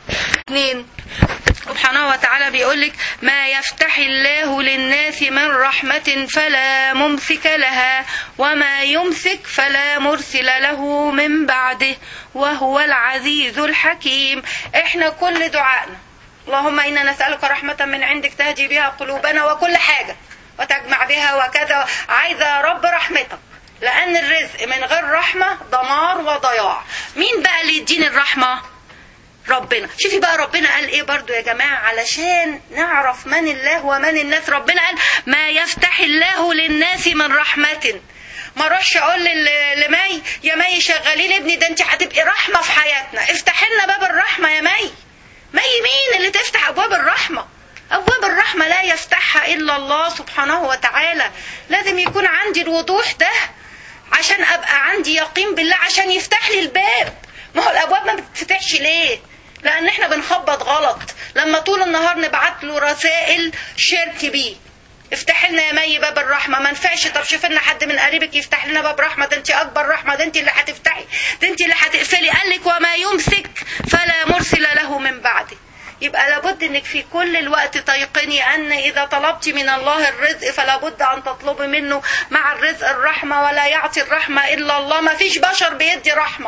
S2: 2 سبحانه وتعالى بيقولك ما يفتح الله للناس من رحمة فلا ممسك لها وما يمسك فلا مرسل له من بعده وهو العزيز الحكيم. احنا كل دعائنا اللهم إنا نسألك رحمة من عندك تهدي بها قلوبنا وكل حاجة وتجمع بها وكذا. عايزة يا رب رحمتك، لأن الرزق من غير رحمة دمار وضياع. مين بقى اللي يديني الرحمة؟ ربنا. شوفي بقى ربنا قال ايه برضو يا جماعة علشان نعرف من الله ومن الناس. ربنا قال ما يفتح الله للناس من رحمة. ما اروحش اقول لمي يا مي شغلين ابني، ده انت هتبقي رحمة في حياتنا، افتح لنا باب الرحمة يا مي. مي مين اللي تفتح ابواب الرحمة؟ ابواب الرحمة لا يفتحها الا الله سبحانه وتعالى. لازم يكون عندي الوضوح ده عشان ابقى عندي يقين بالله عشان يفتح لي الباب. ما هو الابواب ما بتفتحش ليه؟ لان احنا بنخبط غلط لما طول النهار نبعت له رسائل شرك بيه. افتح لنا يا مي باب الرحمه، ما نفعش. طب شوف لنا حد من قريبك يفتح لنا باب رحمه، ده انت اكبر رحمه، ده انت اللي هتفتحي، ده انت اللي هتقفلي. قال لك وما يمسك فلا مرسل له من بعده. يبقى لابد انك في كل الوقت تيقني ان اذا طلبت من الله الرزق فلا بد ان تطلبي منه مع الرزق الرحمه، ولا يعطي الرحمه الا الله. ما فيش بشر بيدي رحمه.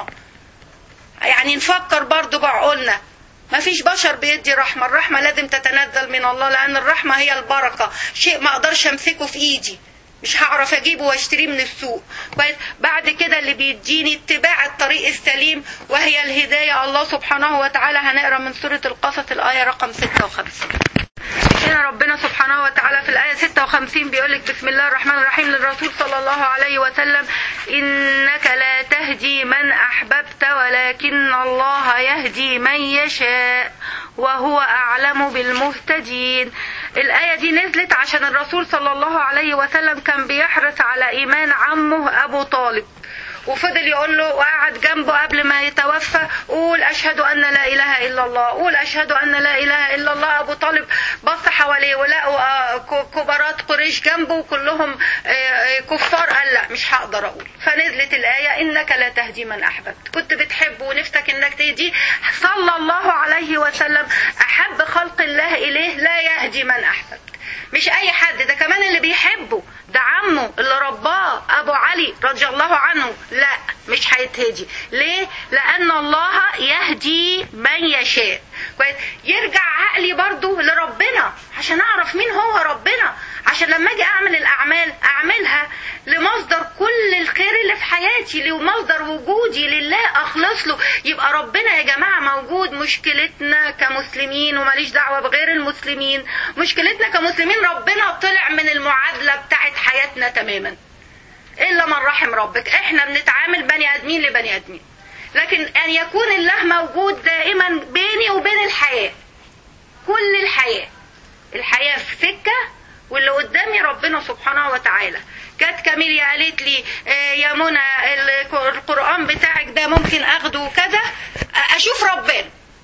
S2: يعني نفكر برضو بعقولنا، ما فيش بشر بيدي رحمة. الرحمة لازم تتنزل من الله، لأن الرحمة هي البركة. شيء ما أقدرش أمسكه في إيدي، مش هعرف أجيبه واشتريه من السوق. بعد كده اللي بيديني اتباع الطريق السليم وهي الهداية الله سبحانه وتعالى. هنقرأ من سورة القصص الآية رقم 56. هنا ربنا سبحانه وتعالى في الآية 56 بيقولك بسم الله الرحمن الرحيم للرسول صلى الله عليه وسلم إنك لا تهدي من أحببت ولكن الله يهدي من يشاء وهو أعلم بالمهتدين. الآية دي نزلت عشان الرسول صلى الله عليه وسلم كان بيحرص على إيمان عمه أبو طالب، وفضل يقول له وقعد جنبه قبل ما يتوفى قول أشهد أن لا إله إلا الله، قول أشهد أن لا إله إلا الله. أبو طالب بص حواليه ولقوا كبارات قريش جنبه وكلهم كفار، قال لا مش هقدر أقول. فنزلت الآية إنك لا تهدي من أحببت. كنت بتحبه ونفسك إنك تهديه. صلى الله عليه وسلم أحب خلق الله إليه لا يهدي من أحببت. مش أي حد، ده كمان اللي بيحبه، ده عمه اللي رباه أبو علي رضي الله عنه، لا مش هيتهدي. ليه؟ لأن الله يهدي من يشاء. يرجع عقلي برضو لربنا عشان أعرف مين هو ربنا، عشان لما أجي أعمل الأعمال أعملها لمصدر كل الخير اللي في حياتي، لمصدر وجودي لله أخلص له. يبقى ربنا يا جماعة موجود. مشكلتنا كمسلمين، وماليش دعوة بغير المسلمين، مشكلتنا كمسلمين ربنا طلع من المعادلة بتاعت حياتنا تماما إلا من رحم ربك. احنا بنتعامل بني آدمين لبني آدمين، لكن أن يكون الله موجود دائما بيني وبين الحياة، كل الحياة في سكة واللي قدامي ربنا سبحانه وتعالى. جت كاميليا قالت لي يا منى القرآن بتاعك ده ممكن اخده كذا، اشوف ربنا.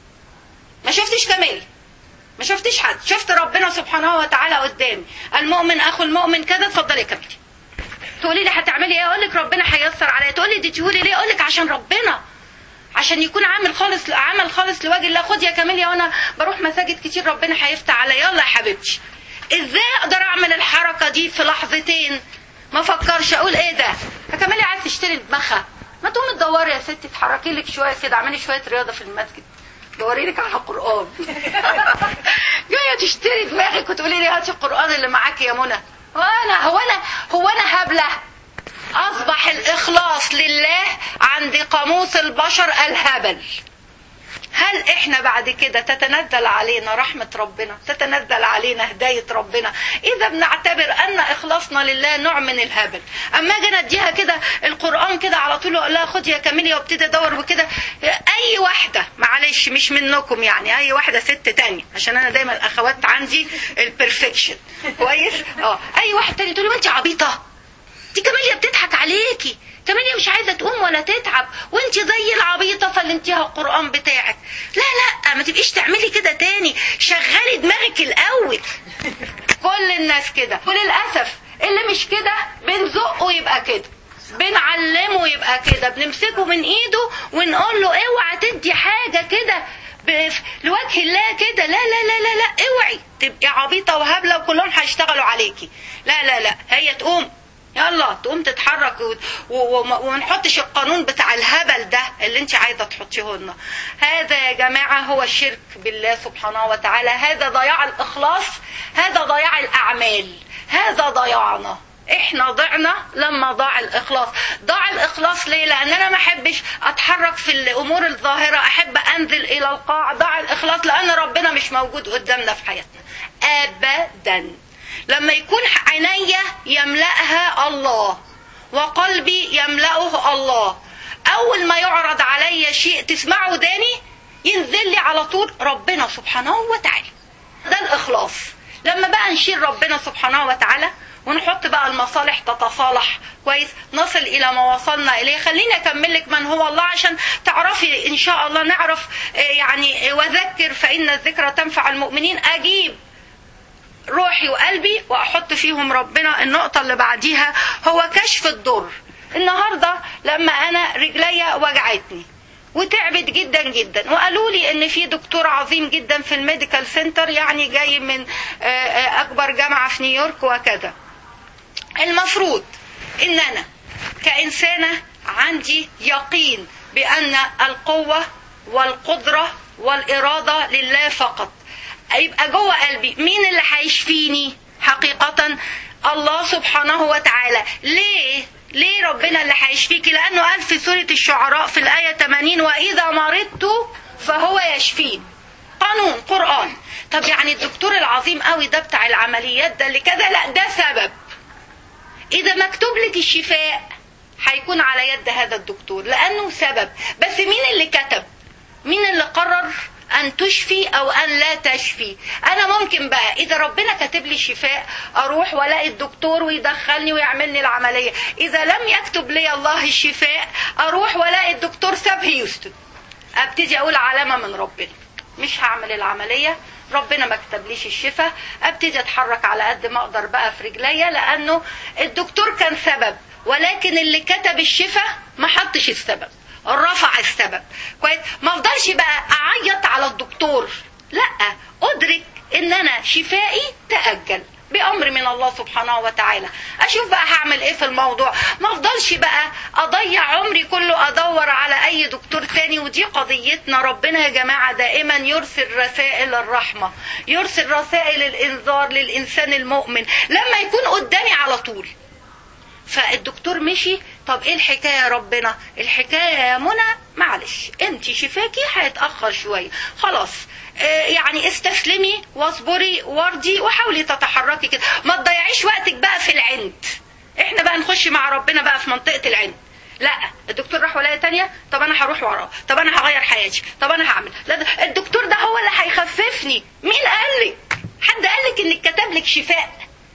S2: ما شفتش كاميليا، ما شفتش حد، شفت ربنا سبحانه وتعالى قدامي. المؤمن اخو المؤمن كذا. اتفضلي يا كاميليا. تقولي لي هتعملي ايه؟ اقول لك ربنا هيسر عليا. تقولي دي تقولي ليه؟ اقول لك عشان ربنا، عشان يكون عمل خالص لوجه الله. خد يا كاميليا، وانا بروح مساجد كتير ربنا هيفتح عليا. يلا يا حبيبتي. ازاي اقدر اعمل الحركه دي في لحظتين؟ ما فكرش اقول ايه ده يا كاميليا عايز تشتري دماغها، ما تقومي تدوري يا ستي، تحركي لك شويه كده، اعملي شويه رياضه في المسجد، دوري لك على القران. جايه تشتري دماغك وتقولي لي هاتي القران اللي معاكي يا منى. هو انا هبله؟ اصبح الاخلاص لله عند قاموس البشر الهبل. هل احنا بعد كده تتنزل علينا رحمة ربنا، تتنزل علينا هداية ربنا اذا بنعتبر ان اخلاصنا لله نوع من الهبل؟ اما اجي اديها كده القرآن كده على طول لا خد يا كاميليا وابتدي ادور وكده. اي واحدة معلش مش منكم يعني، اي واحدة ست تانية، عشان انا دايما الاخوات عندي البرفكشن كويس. اي واحدة تانية تقولي وانت عبيطة، دي كاميليا بتضحك عليكي، كاميليا مش عايزة تقوم ولا تتعب وانت زي العبيطة فلنتيها القرآن بتاعك. لا ما تبقيش تعملي كده تاني، شغلي دماغك الاول. كل الناس كده، وللأسف اللي مش كده بنزقه يبقى كده، بنعلمه يبقى كده، بنمسكه من ايده ونقول له اوعى تدي حاجة كده لوجه الله كده. لا اوعي تبقي عبيطة وهبلة وكلهم هيشتغلوا عليكي. لا هي تقوم، يلا تقوم تتحرك وما نحطش القانون بتاع الهبل ده اللي انت عايزه تحطيه لنا. هذا يا جماعه هو الشرك بالله سبحانه وتعالى، هذا ضياع الاخلاص، هذا ضياع الاعمال، هذا ضياعنا. احنا ضعنا لما ضاع الاخلاص. ضاع الاخلاص ليه؟ لان انا ما احبش اتحرك في الامور الظاهره، احب انزل الى القاع. ضاع الاخلاص لان ربنا مش موجود قدامنا في حياتنا ابدا. لما يكون عيني يملأها الله وقلبي يملأه الله، اول ما يعرض علي شيء تسمعه وداني ينزل لي على طول ربنا سبحانه وتعالى. ده الاخلاص. لما بقى نشيل ربنا سبحانه وتعالى ونحط بقى المصالح تتصالح كويس، نصل الى ما وصلنا اليه. خليني اكمل لك من هو الله عشان تعرفي ان شاء الله. نعرف يعني وذكر فان الذكرى تنفع المؤمنين. اجيب روحي وقلبي واحط فيهم ربنا. النقطة اللي بعديها هو كشف الضر. النهاردة لما انا رجليا وجعتني وتعبت جدا جدا، وقالوا لي ان في دكتور عظيم جدا في الميديكال سنتر، يعني جاي من اكبر جامعة في نيويورك وكذا. المفروض ان انا كإنسانة عندي يقين بان القوة والقدرة والإرادة لله فقط. يبقى جوه قلبي مين اللي هيشفيني حقيقة؟ الله سبحانه وتعالى. ليه ربنا اللي هيشفيكي؟ لأنه قال في سورة الشعراء في الآية 80 وإذا مرضت فهو يشفين. قانون قرآن. طب يعني الدكتور العظيم قوي ده بتاع العمليات ده اللي كذا، لا ده سبب. إذا مكتوب لك الشفاء هيكون على يد هذا الدكتور لأنه سبب. بس مين اللي كتب؟ مين اللي قرر أن تشفي أو أن لا تشفي؟ أنا ممكن بقى إذا ربنا كاتب لي شفاء أروح ولاقي الدكتور ويدخلني ويعمل لي العملية. إذا لم يكتب لي الله الشفاء أروح ولاقي الدكتور ساب هيوستن، أبتدي أقول علامة من ربنا، مش هعمل العملية، ربنا ما كتبليش الشفاء. أبتدي أتحرك على قد ما أقدر بقى في رجليا لأنه الدكتور كان سبب، ولكن اللي كتب الشفاء ما حطش السبب، رفع السبب. كويس. ما افضلش بقى اعيط على الدكتور، لا، ادرك ان انا شفائي تأجل بأمر من الله سبحانه وتعالى. اشوف بقى هعمل ايه في الموضوع. ما افضلش بقى اضيع عمري كله ادور على اي دكتور تاني. ودي قضيتنا. ربنا يا جماعة دائما يرسل رسائل الرحمة، يرسل رسائل الانذار للانسان المؤمن لما يكون قدامي على طول. فالدكتور مشي، طب ايه الحكاية يا ربنا؟ الحكاية يا منى معلش انت شفاكي هيتأخر شوية، خلاص يعني استسلمي واصبري وارضي وحاولي تتحركي كده. ما تضيعيش وقتك بقى في العند. احنا بقى نخش مع ربنا بقى في منطقة العند. لا، الدكتور راح ولاية تانية، طب انا هروح وراه، طب انا هغير حياتي، طب انا هعمل. لا، الدكتور ده هو اللي هيخففني. مين قالك؟ حد قالك انك كتبلك شفاء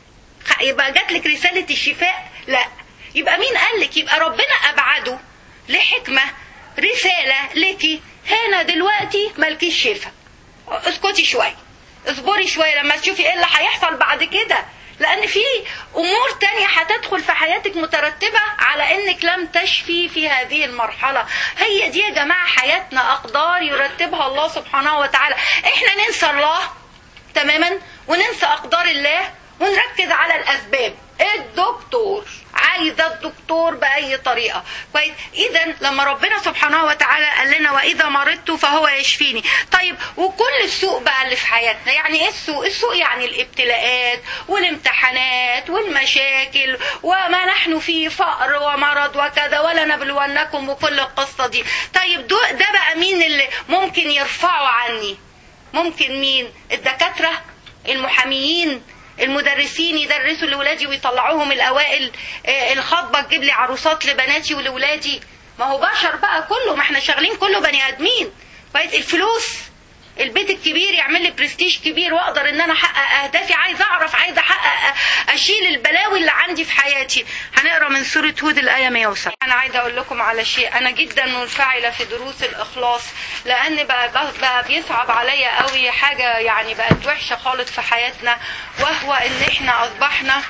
S2: يبقى جاتلك رسالة الشفاء؟ لا. يبقى مين قالك؟ يبقى ربنا أبعده لحكمة، رسالة لكي هنا دلوقتي مالكيش شفاء، اسكتي شوية، اصبري شوية لما تشوفي ايه اللي هيحصل بعد كده. لأن في أمور تانية هتدخل في حياتك مترتبة على إنك لم تشفي في هذه المرحلة. هي دي يا جماعة حياتنا، أقدار يرتبها الله سبحانه وتعالى. إحنا ننسى الله تماما وننسى أقدار الله ونركز على الأسباب. الدكتور عايزة الدكتور بأي طريقة. كويس. إذا لما ربنا سبحانه وتعالى قال لنا وإذا مرضت فهو يشفيني، طيب وكل السوء بقى اللي في حياتنا، يعني إيه السوء؟ السوء يعني الابتلاءات والامتحانات والمشاكل وما نحن فيه، فقر ومرض وكذا، ولا نبلونكم وكل القصة دي. طيب ده بقى مين اللي ممكن يرفعوا عني؟ ممكن مين؟ الدكاترة، المحاميين، المدرسين يدرسوا لولادي ويطلعوهم الأوائل، الخطبة تجيب لي عروسات لبناتي ولولادي. ما هو بشر بقى كله، ما احنا شغالين كله بني آدمين. كويس. الفلوس، البيت الكبير يعمل لي برستيج كبير واقدر ان انا احقق اهدافي. عايزه اعرف، عايزه احقق، اشيل البلاوي اللي عندي في حياتي. هنقرا من سوره هود الايه 107. انا عايزه اقول لكم على شيء، انا جدا منفعله في دروس الاخلاص، لان بقى بيصعب عليا قوي حاجه يعني بقت وحشه خالص في حياتنا، وهو ان احنا اصبحنا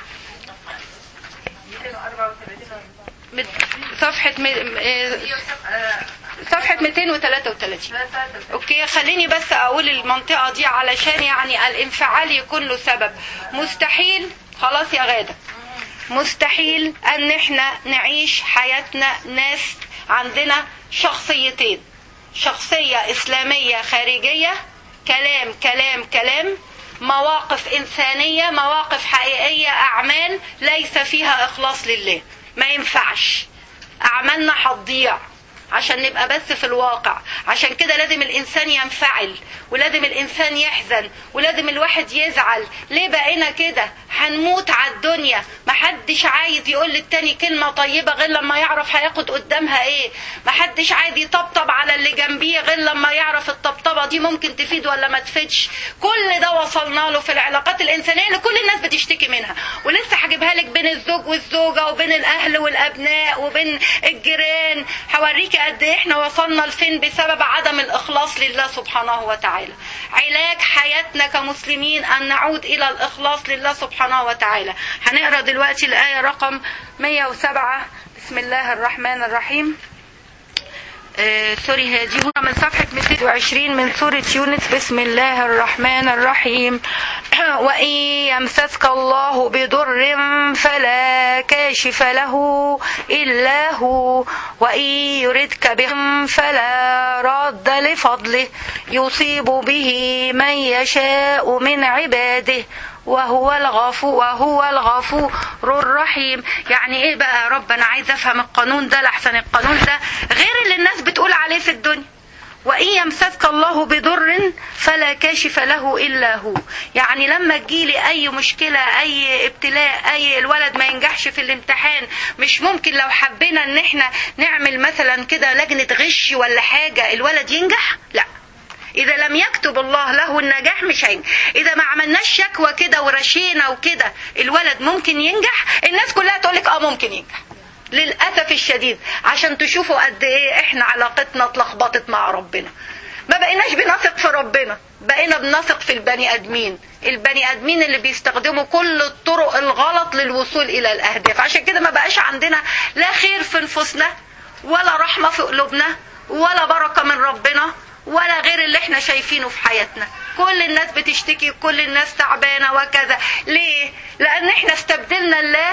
S2: صفحة 233. اوكي، خليني بس اقول المنطقة دي علشان يعني الانفعال يكون له سبب. مستحيل، خلاص يا غادة، مستحيل ان احنا نعيش حياتنا ناس عندنا شخصيتين، شخصية اسلامية خارجية، كلام كلام كلام، مواقف إنسانية، مواقف حقيقية، أعمال ليس فيها إخلاص لله، ما ينفعش، أعمالنا هتضيع عشان نبقى بس في الواقع. عشان كده لازم الإنسان ينفعل، ولازم الإنسان يحزن، ولازم الواحد يزعل. ليه بقينا كده؟ هنموت على الدنيا، محدش عايز يقول للتاني كلمة طيبة غير لما يعرف هياخد قدامها ايه، محدش عايز يطبطب على اللي جنبيه غير لما يعرف الطبطبة دي ممكن تفيد ولا ما تفيدش. كل ده وصلنا له في العلاقات الإنسانية اللي كل الناس بتشتكي منها، ولسه هجيبها لك بين الزوج والزوجة، وبين الأهل والأبناء، وبين الجيران. هوريك قد ايه احنا وصلنا لفين بسبب عدم الإخلاص لله سبحانه وتعالى. علاج حياتنا كمسلمين أن نعود إلى الإخلاص لله سبحانه وتعالى. هنقرأ دلوقتي الآية رقم 107. بسم الله الرحمن الرحيم. سوري هذه هنا من صفحة 220 من سورة يونس. بسم الله الرحمن الرحيم. وإن يمسسك الله بضر فلا كاشف له إلا هو، وإن يردك بهم فلا راد لفضله يصيب به من يشاء من عباده وهو الغفور الرحيم. يعني ايه بقى يا رب؟ انا عايز افهم القانون ده لحسن القانون ده غير اللي الناس بتقول عليه في الدنيا. وإن يمسسك الله بضر فلا كاشف له إلا هو، يعني لما تجيلي أي مشكلة، أي ابتلاء، أي الولد ما ينجحش في الامتحان، مش ممكن لو حبينا ان احنا نعمل مثلا كده لجنة غش ولا حاجة الولد ينجح؟ لا، إذا لم يكتب الله له النجاح مش هينجح. إذا ما عملناش شكوى كده ورشينا وكده الولد ممكن ينجح، الناس كلها تقولك ممكن ينجح. للأسف الشديد عشان تشوفوا قد إيه إحنا علاقتنا اتلخبطت مع ربنا. ما بقيناش بنثق في ربنا، بقينا بنثق في البني آدمين. البني آدمين اللي بيستخدموا كل الطرق الغلط للوصول إلى الأهداف. عشان كده ما بقاش عندنا لا خير في نفوسنا، ولا رحمة في قلوبنا، ولا بركة من ربنا، ولا غير اللي احنا شايفينه في حياتنا. كل الناس بتشتكي، كل الناس تعبانة وكذا. ليه؟ لأن احنا استبدلنا الله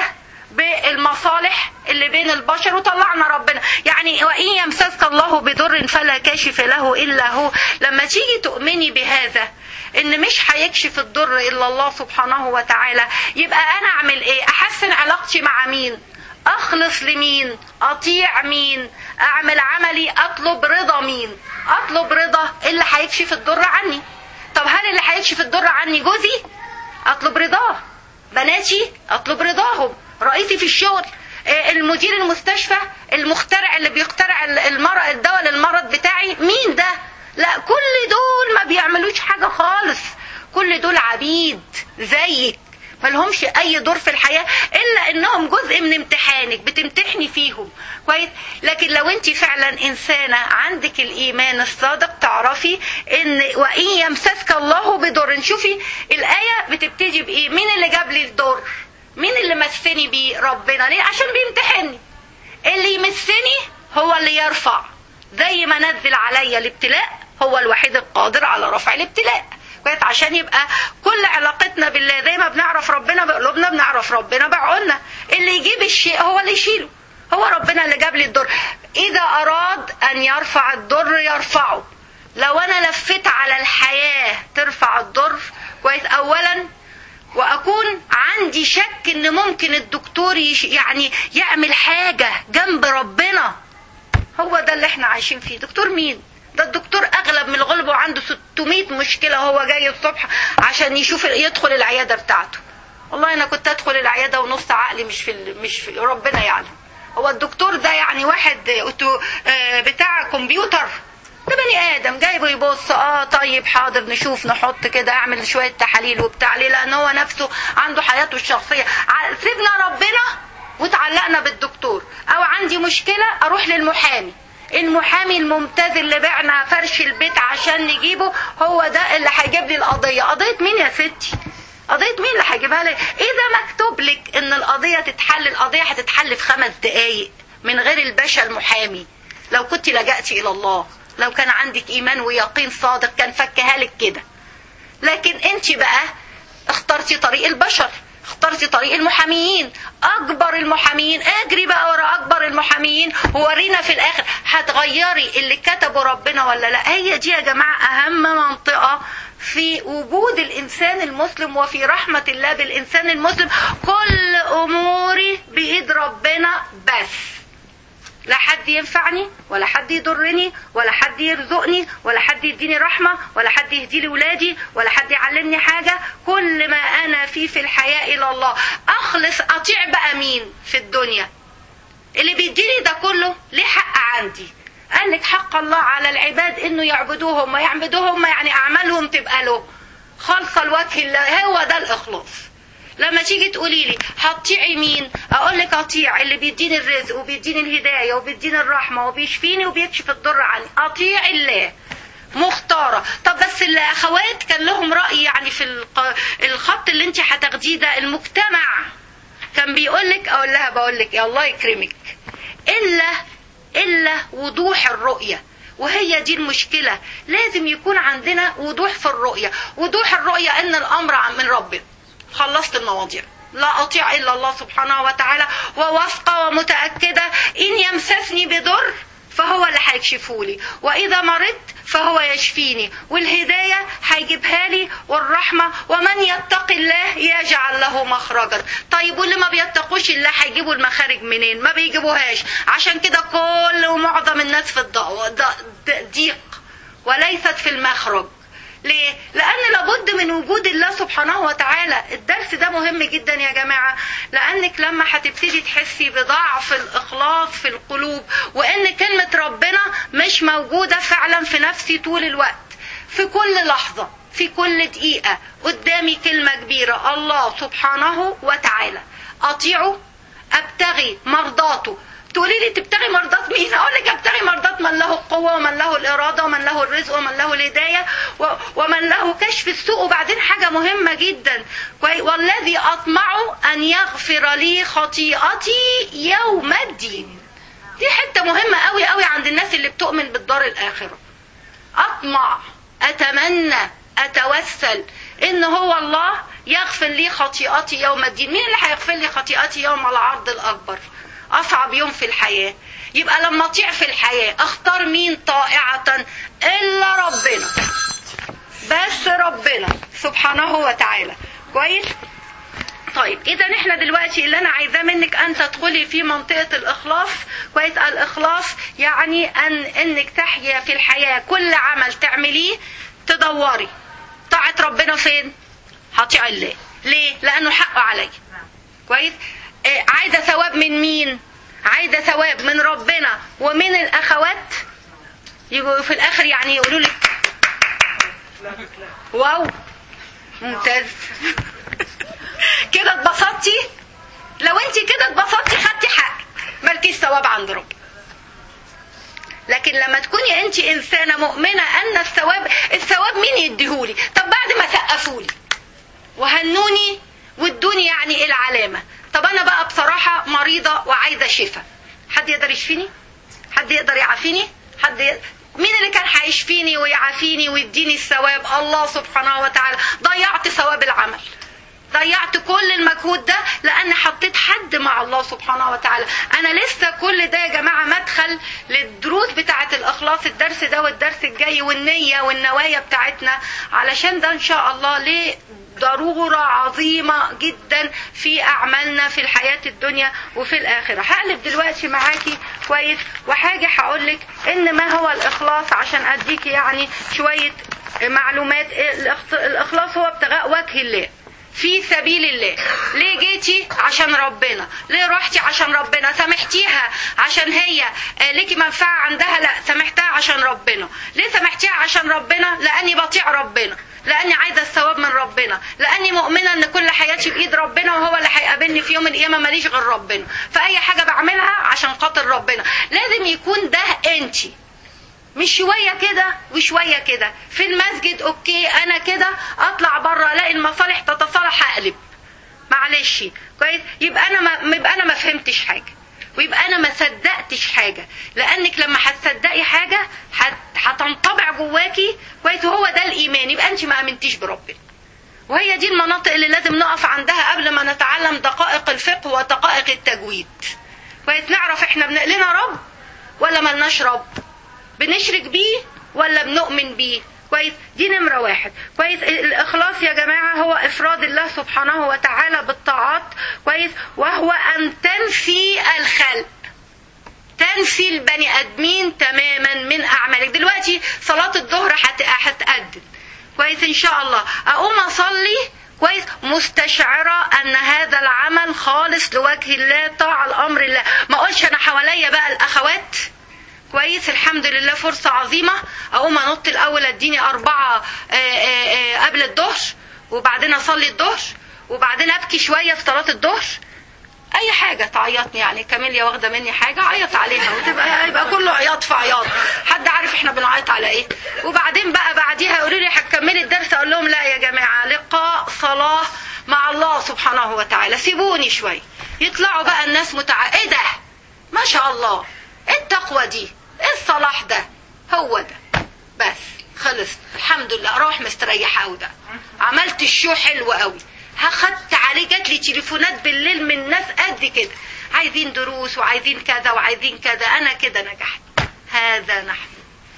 S2: بالمصالح اللي بين البشر وطلعنا ربنا. يعني وإن يمسسك الله بضر فلا كاشف له إلا هو، لما تيجي تؤمني بهذا ان مش هيكشف الضر إلا الله سبحانه وتعالى، يبقى أنا أعمل إيه؟ أحسن علاقتي مع مين؟ أخلص لمين؟ أطيع مين؟ أعمل عملي أطلب رضا مين؟ أطلب رضا اللي هيكشف الضر عني. طب هل اللي هيكشف الضر عني جوزي؟ أطلب رضاه. بناتي أطلب رضاهم. رئيسي في الشغل، المدير المستشفى، المخترع اللي بيخترع الدواء للمرض بتاعي، مين ده؟ لا، كل دول ما بيعملوش حاجة خالص. كل دول عبيد زيك، ملهمش اي دور في الحياة الا انهم جزء من امتحانك بتمتحني فيهم كويس. لكن لو انت فعلا انسانة عندك الايمان الصادق تعرفي ان وان يمسسك الله بضر. شوفي الاية بتبتدي بايه؟ مين اللي جاب لي الضر؟ مين اللي مسني بيه؟ ربنا. ليه؟ عشان بيمتحني. اللي يمسني هو اللي يرفع. زي ما نزل عليا الابتلاء هو الوحيد القادر على رفع الابتلاء. عشان يبقى كل علاقتنا بالله زي ما بنعرف ربنا بقلوبنا بنعرف ربنا بعقولنا. اللي يجيب الشيء هو اللي يشيله، هو ربنا اللي جاب لي الضر. إذا أراد أن يرفع الضر يرفعه. لو أنا لفت على الحياة ترفع الضر كويس أولا، وأكون عندي شك إن ممكن الدكتور يعني يعمل حاجة جنب ربنا. هو ده اللي احنا عايشين فيه. دكتور مين؟ ده الدكتور اغلب من الغلب وعنده 600 مشكلة وهو جاي الصبح عشان يدخل العيادة بتاعته. والله انا كنت ادخل العيادة ونص عقلي مش في ربنا يعلم. هو الدكتور ده يعني واحد بتاع كمبيوتر؟ ده بني ادم جايبه يبص طيب حاضر نشوف نحط كده اعمل شوية تحاليل وبتاع. ليه؟ لان هو نفسه عنده حياته الشخصية. سيبنا ربنا وتعلقنا بالدكتور. او عندي مشكلة اروح للمحامي. المحامي الممتاز اللي بعنا فرش البيت عشان نجيبه هو ده اللي هيجيب لي القضية. قضية مين يا ستي؟ قضية مين اللي هيجيبها لي؟ إذا مكتوب لك إن القضية تتحل، القضية هتتحل في 5 دقايق من غير الباشا المحامي. لو كنت لجأتي إلى الله، لو كان عندك إيمان ويقين صادق كان فكها لك كده. لكن أنت بقى اخترتي طريق البشر، اخترتي طريق المحاميين. اكبر المحاميين، اجري بقى ورا اكبر المحاميين وورينا في الاخر هتغيري اللي كتبه ربنا ولا لا. هي دي يا جماعة اهم منطقة في وجود الإنسان المسلم وفي رحمة الله بالإنسان المسلم. كل أموري بإيد ربنا، بس لا حد ينفعني ولا حد يضرني ولا حد يرزقني ولا حد يديني رحمة ولا حد يهدي لي ولادي ولا حد يعلمني حاجة. كل ما أنا فيه في الحياة إلى الله. أخلص. أطيع بقى مين في الدنيا؟ اللي بيديني ده كله ليه حق عندي. قال لك حق الله على العباد انه يعبدوهم ويعبدوهم، يعني اعمالهم تبقى له خالصة لوجه الله. هو ده الاخلاص. لما تيجي تقولي لي هتطيعي مين، اقول لك اطيع اللي بيديني الرزق وبيديني الهداية وبيديني الرحمة وبيشفيني وبيكشف الضر عني. اطيع الله مختارة. طب بس الاخوات كان لهم رأي يعني في الخط اللي انت هتاخديه ده. المجتمع كان بيقول لك، اقول لها بقول لك يا الله يكرمك، إلا وضوح الرؤية. وهي دي المشكلة. لازم يكون عندنا وضوح في الرؤية. وضوح الرؤية ان الامر من ربنا. خلصت المواضيع. لا اطيع الا الله سبحانه وتعالى، وواثقة ومتأكدة ان يمسسني بضر فهو اللي هيكشفهولي، واذا مرضت فهو يشفيني، والهداية هيجيبها لي، والرحمة. ومن يتق الله يجعل له مخرجا. طيب واللي ما بيتقوش الله هيجيبوا المخارج منين؟ ما بيجيبوهاش. عشان كده كل ومعظم الناس في ضيق وليست في المخرج. ليه؟ لأن لابد من وجود الله سبحانه وتعالى. الدرس ده مهم جدا يا جماعة، لأنك لما هتبتدي تحسي بضعف الإخلاص في القلوب، وإن كلمة ربنا مش موجودة فعلا في نفسي طول الوقت، في كل لحظة، في كل دقيقة قدامي كلمة كبيرة، الله سبحانه وتعالى، أطيعه، أبتغي مرضاته. تقولي لي تبتغي مرضات مين؟ اقول لك ابتغي مرضات من له القوه ومن له الاراده ومن له الرزق ومن له الهدايه ومن له كشف السوء. وبعدين حاجه مهمه جدا، والذي اطمع ان يغفر لي خطيئتي يوم الدين. دي حته مهمه قوي قوي عند الناس اللي بتؤمن بالدار الاخره. اطمع، اتمنى، اتوسل ان هو الله يغفر لي خطيئتي يوم الدين. مين اللي هيغفر لي خطيئتي يوم العرض الاكبر؟ أصعب يوم في الحياة. يبقى لما أطيع في الحياة أختار مين طائعة؟ إلا ربنا، بس ربنا سبحانه وتعالى. كويس؟ طيب إذا إحنا دلوقتي اللي أنا عايزاه منك أن تدخلي في منطقة الإخلاص. كويس؟ الإخلاص يعني أنك تحيا في الحياة كل عمل تعمليه تدوري طاعة ربنا فين؟ هطيع الله. ليه؟ لأنه حقه علي. كويس؟ عايزة ثواب من مين؟ عايزة ثواب من ربنا ومن الأخوات. يجوا في الآخر يعني يقولوا لي واو ممتاز كده اتبسطتي. لو انت كده اتبسطتي خدتي حق، مالكيش ثواب عند ربنا. لكن لما تكوني انت انسانة مؤمنة ان الثواب مين يديهولي؟ طب بعد ما سقفولي وهنوني وادوني يعني العلامة، طب انا بقى بصراحة مريضة وعايزة شفاء، حد يقدر يشفيني؟ حد يقدر يعافيني؟ مين اللي كان هيشفيني ويعافيني ويديني الثواب؟ الله سبحانه وتعالى. ضيعت ثواب العمل، ضيعت كل المجهود ده لان حطيت حد مع الله سبحانه وتعالى. انا لسه كل ده يا جماعة مدخل للدروس بتاعة الاخلاص، الدرس ده والدرس الجاي، والنية والنوايا بتاعتنا، علشان ده ان شاء الله ليه ضرورة عظيمة جدا في أعمالنا في الحياة الدنيا وفي الآخرة. هقلب دلوقتي معاكي كويس وحاجة هقولك إن ما هو الإخلاص عشان أديكي يعني شوية معلومات. الإخلاص هو ابتغاء وجه الله في سبيل الله. ليه جيتي؟ عشان ربنا. ليه رحتي؟ عشان ربنا. سامحتيها عشان هي ليكي منفعة عندها؟ لا، سامحتها عشان ربنا. ليه سامحتيها عشان ربنا؟ لأني بطيع ربنا، لأني عايزة الثواب من ربنا، لأني مؤمنة أن كل حياتي بإيد ربنا وهو اللي هيقابلني في يوم القيامة، ماليش غير ربنا. فأي حاجة بعملها عشان خاطر ربنا. لازم يكون ده أنتي، مش شوية كده وشوية كده. في المسجد أوكي أنا كده، أطلع برا ألاقي المصالح تتصالح أقلب، معلش. كويس؟ يبقى أنا ما فهمتش حاجة، ويبقى أنا ما صدقتش حاجة. لأنك لما هتصدقي حاجة هتنطبع جواكي. كويس؟ وهو ده الإيمان. يبقى أنت ما أمنتيش بربنا. وهي دي المناطق اللي لازم نقف عندها قبل ما نتعلم دقائق الفقه ودقائق التجويد. كويس؟ نعرف إحنا لنا رب ولا ملناش رب، بنشرك بيه ولا بنؤمن بيه.
S1: كويس. دي نمرة واحد. كويس. الإخلاص يا جماعة هو إفراد الله سبحانه وتعالى بالطاعات. كويس. وهو أن تنفي الخلق، تنفي البني آدمين تماما من أعمالك. دلوقتي صلاة الظهر هتأدن كويس إن شاء الله، أقوم أصلي كويس مستشعرة أن هذا العمل خالص لوجه الله، طاعة لأمر الله. ما أقولش أنا حواليا بقى الأخوات كويس الحمد لله فرصة عظيمة، أقوم أنط الأول أديني 4 قبل الظهر، وبعدين أصلي الظهر، وبعدين أبكي شوية في صلاة الظهر، أي حاجة تعيطني يعني. كاميليا واخدة مني حاجة عيط عليها، يبقى كله عياط في عياط. حد عارف احنا بنعيط على ايه؟ وبعدين بقى بعديها يقولوا لي هتكملي الدرس، اقول لهم لا يا جماعة، لقاء صلاة مع الله سبحانه وتعالى، سيبوني شوية. يطلعوا بقى الناس ايه ده؟ ما شاء الله، ايه التقوى دي؟ ايه الصلاح ده؟ هو ده بس، خلص الحمد لله، روح مستريحة قوي بقى، عملت الشو حلو قوي، هاخدت عليه. جات لي تليفونات بالليل من ناس قد كده عايزين دروس وعايزين كذا وعايزين كذا. انا كده نجحت. هذا نحن،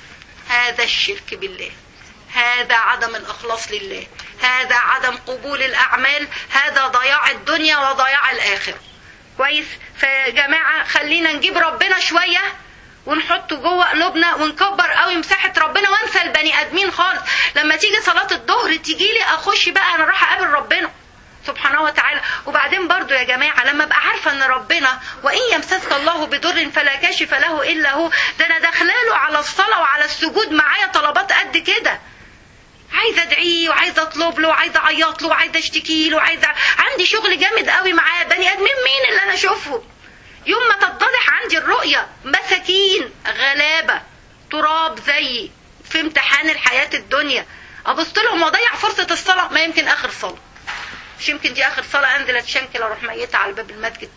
S1: هذا الشرك بالله، هذا عدم الإخلاص لله، هذا عدم قبول الأعمال، هذا ضياع الدنيا وضياع الآخرة. كويس. فجماعة خلينا نجيب ربنا شوية ونحطه جوه قلوبنا ونكبر قوي مساحة ربنا وانسى البني آدمين خالص. لما تيجي صلاة الظهر تيجي لي اخش بقى انا راح اقابل ربنا سبحانه وتعالى. وبعدين برضو يا جماعة لما ابقى عارفة ان ربنا وان يمسسك الله بضر فلا كاشف له الا هو، ده انا داخلاله على الصلاة وعلى السجود معايا طلبات قد كده، عايزه ادعيه وعايزه اطلب له وعايزه اعيط له وعايزه اشتكي له وعايزه، عندي شغل جامد قوي معاه. بني ادمين مين اللي انا اشوفهم؟ يوم ما تتضح عندي الرؤية مساكين غلابة تراب زيي في امتحان الحياة الدنيا، ابص لهم واضيع فرصة الصلاة. ما يمكن اخر صلاة، مش يمكن دي اخر صلاة انزل اتشنكل اروح ميتة على باب المسجد،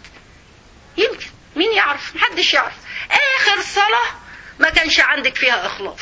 S1: يمكن، مين يعرف؟ محدش يعرف. اخر صلاة ما كانش عندك فيها اخلاص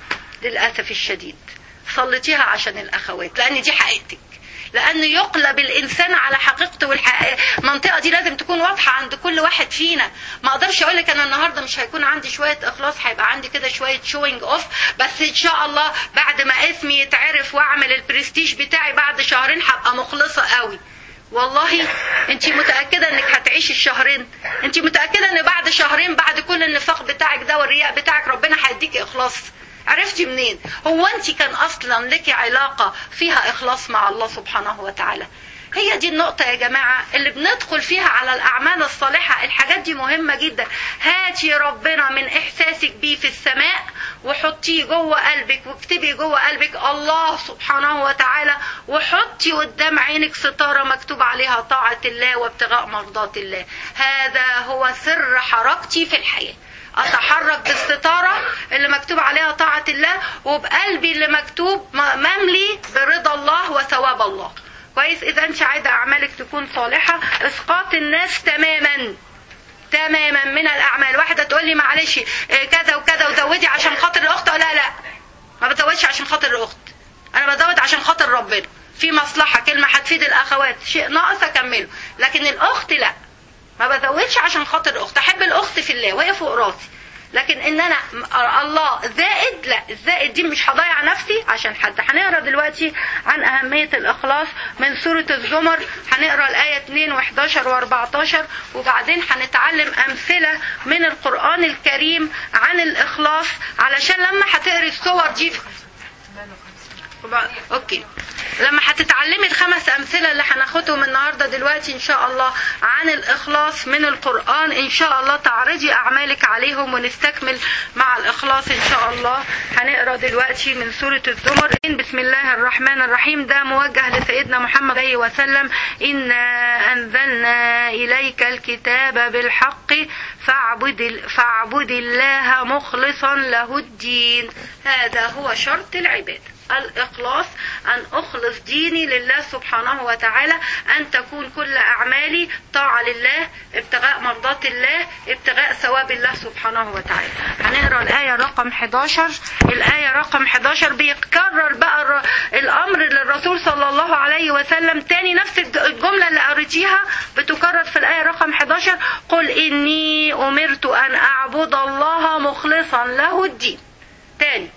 S1: للأسف الشديد، صليتيها عشان الاخوات، لان دي حقيقتك، لأن يقلب الإنسان على حقيقته. المنطقة دي لازم تكون واضحة عند كل واحد فينا. ما أقدرش أقولك أنا النهاردة مش هيكون عندي شوية إخلاص، هيبقى عندي كده شوية شوينج أوف، بس إن شاء الله بعد ما اسمي يتعرف وأعمل البرستيج بتاعي بعد شهرين هبقى مخلصة قوي. والله انت متأكدة انك هتعيش الشهرين؟ انت متأكدة ان بعد شهرين بعد كل النفاق بتاعك ده والرياء بتاعك ربنا هيديكي إخلاص؟ عرفتي منين؟ هو انت كان اصلا لك علاقة فيها اخلاص مع الله سبحانه وتعالى؟ هي دي النقطة يا جماعة اللي بندخل فيها على الاعمال الصالحة. الحاجات دي مهمة جدا. هاتي ربنا من احساسك بيه في السماء وحطيه جوه قلبك، واكتبي جوه قلبك الله سبحانه وتعالى، وحطي قدام عينك ستارة مكتوب عليها طاعة الله وابتغاء مرضات الله. هذا هو سر حركتي في الحياة، اتحرك بالستارة اللي مكتوب عليها طاعة الله، وبقلبي اللي مكتوب مملي برضا الله وثواب الله. كويس. اذا انت عايزة اعمالك تكون صالحة، اسقاط الناس تماما تماما من الاعمال. واحدة تقول لي معلش كذا وكذا وزودي عشان خاطر الاخت، لا ما بزودش عشان خاطر الاخت، انا بزود عشان خاطر ربنا، في مصلحة كلمة هتفيد الاخوات، شيء ناقص اكمله، لكن الاخت لا، ما بزودش عشان خاطر الاخت، احب الاخت في الله وهي فوق راسي، لكن ان انا الله زائد لا، الزائد دي مش هضيع نفسي عشان حد. هنقرا دلوقتي عن اهمية الاخلاص من سورة الزمر، هنقرا الاية 2 و11 و14، وبعدين هنتعلم امثلة من القرآن الكريم عن الاخلاص، علشان لما هتقري الصور دي اوكي، لما هتتعلمي الخمس امثله اللي هناخدهم النهارده دلوقتي ان شاء الله عن الاخلاص من القران، ان شاء الله تعرضي اعمالك عليهم ونستكمل مع الاخلاص ان شاء الله. هنقرا دلوقتي من سوره الزمر. بسم الله الرحمن الرحيم. ده موجه لسيدنا محمد عليه وسلم. انا انزلنا اليك الكتاب بالحق فاعبد الله مخلصا له الدين. هذا هو شرط العباده، الإخلاص، أن أخلص ديني لله سبحانه وتعالى، أن تكون كل أعمالي طاعة لله، ابتغاء مرضات الله، ابتغاء ثواب الله سبحانه وتعالى. هنقرأ الآية رقم 11. الآية رقم 11 بيتكرر بقى الأمر للرسول صلى الله عليه وسلم تاني، نفس الجملة اللي قريتيها بتكرر في الآية رقم 11. قل إني أمرت أن أعبد الله مخلصا له الدين. تاني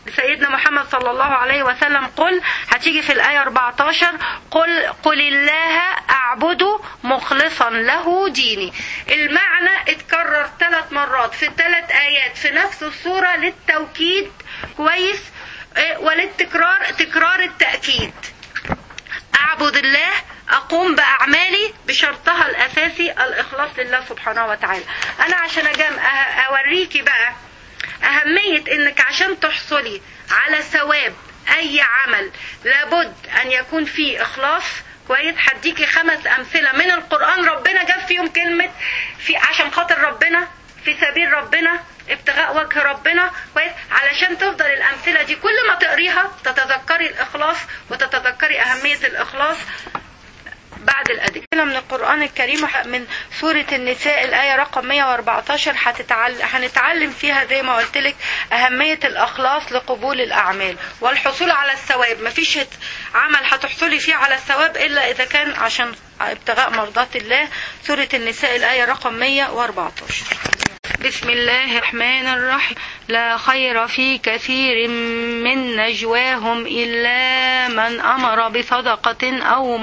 S1: سيدنا محمد صلى الله عليه وسلم قل، هتيجي في الآية 14 قل الله أعبد مخلصا له ديني. المعنى اتكرر 3 مرات في 3 آيات في نفس السورة للتوكيد كويس وللتكرار، تكرار التأكيد. أعبد الله، أقوم بأعمالي بشرطها الأساسي الإخلاص لله سبحانه وتعالى. أنا عشان أوريكي بقى أهمية إنك عشان تحصلي على ثواب أي عمل لابد أن يكون فيه إخلاص كويس. هديكي 5 أمثلة من القرآن ربنا جاب فيهم كلمة في عشان خاطر ربنا، في سبيل ربنا، ابتغاء وجه ربنا كويس، علشان تفضل الأمثلة دي كل ما تقريها تتذكري الإخلاص وتتذكري أهمية الإخلاص. بعد الأدلة من القرآن الكريم من سورة النساء الآية رقم 114 هنتعلم فيها زي ما قلت لك أهمية الإخلاص لقبول الأعمال والحصول على الثواب. مفيش عمل هتحصلي فيه على الثواب إلا إذا كان عشان ابتغاء مرضات الله. سورة النساء الآية رقم 114. بسم الله الرحمن الرحيم. لا خير في كثير من نجواهم إلا من أمر بصدقة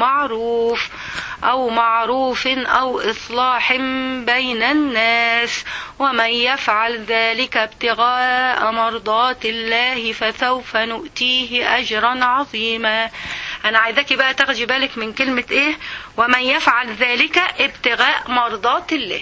S1: أو معروف أو إصلاح بين الناس ومن يفعل ذلك ابتغاء مرضات الله فسوف نؤتيه أجرا عظيما. أنا عايزاكي بقى تاخدي بالك من كلمة إيه؟ ومن يفعل ذلك ابتغاء مرضات الله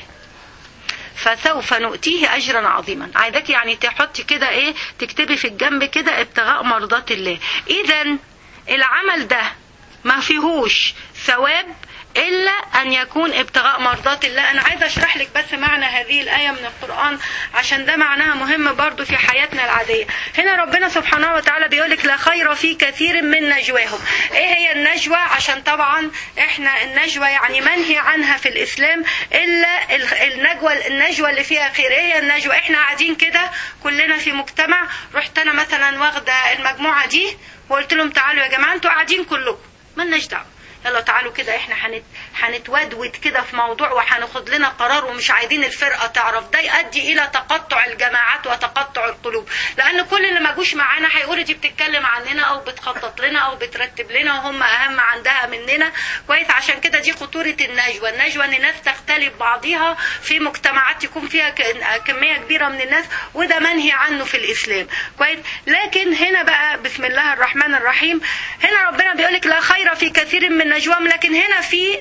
S1: فسوف نؤتيه أجرا عظيما. عايزاك يعني تحطي كده ايه، تكتبي في الجنب كده ابتغاء مرضات الله. اذا العمل ده ما فيهوش ثواب إلا أن يكون ابتغاء مرضات الله. أنا عايزة أشرح لك بس معنى هذه الآية من القرآن عشان ده معناها مهم برضو في حياتنا العادية. هنا ربنا سبحانه وتعالى بيقولك لا خير في كثير من نجواهم. إيه هي النجوى؟ عشان طبعا إحنا النجوى يعني منهي عنها في الإسلام إلا النجوى اللي فيها خير. إيه هي النجوى؟ إحنا قاعدين كده كلنا في مجتمع، رحت أنا مثلا واخدة المجموعة دي وقلت لهم تعالوا يا جماعة أنتوا قاعدين كلكم مالناش دعوة، يلا تعالوا كده احنا هنتودود كده في موضوع وهناخد لنا قرار ومش عايزين الفرقة تعرف. ده يؤدي الى تقطع الجماعات وتقطع القلوب، لان كل اللي ما جوش معانا هيقولوا دي بتتكلم عننا او بتخطط لنا او بترتب لنا وهم اهم عندها مننا كويس. عشان كده دي خطورة النجوى. النجوى ان الناس تختلف بعضها في مجتمعات يكون فيها كمية كبيرة من الناس، وده منهي عنه في الاسلام كويس. لكن هنا بقى بسم الله الرحمن الرحيم، هنا ربنا بيقولك لا خير في كثير من نجواهم، لكن هنا في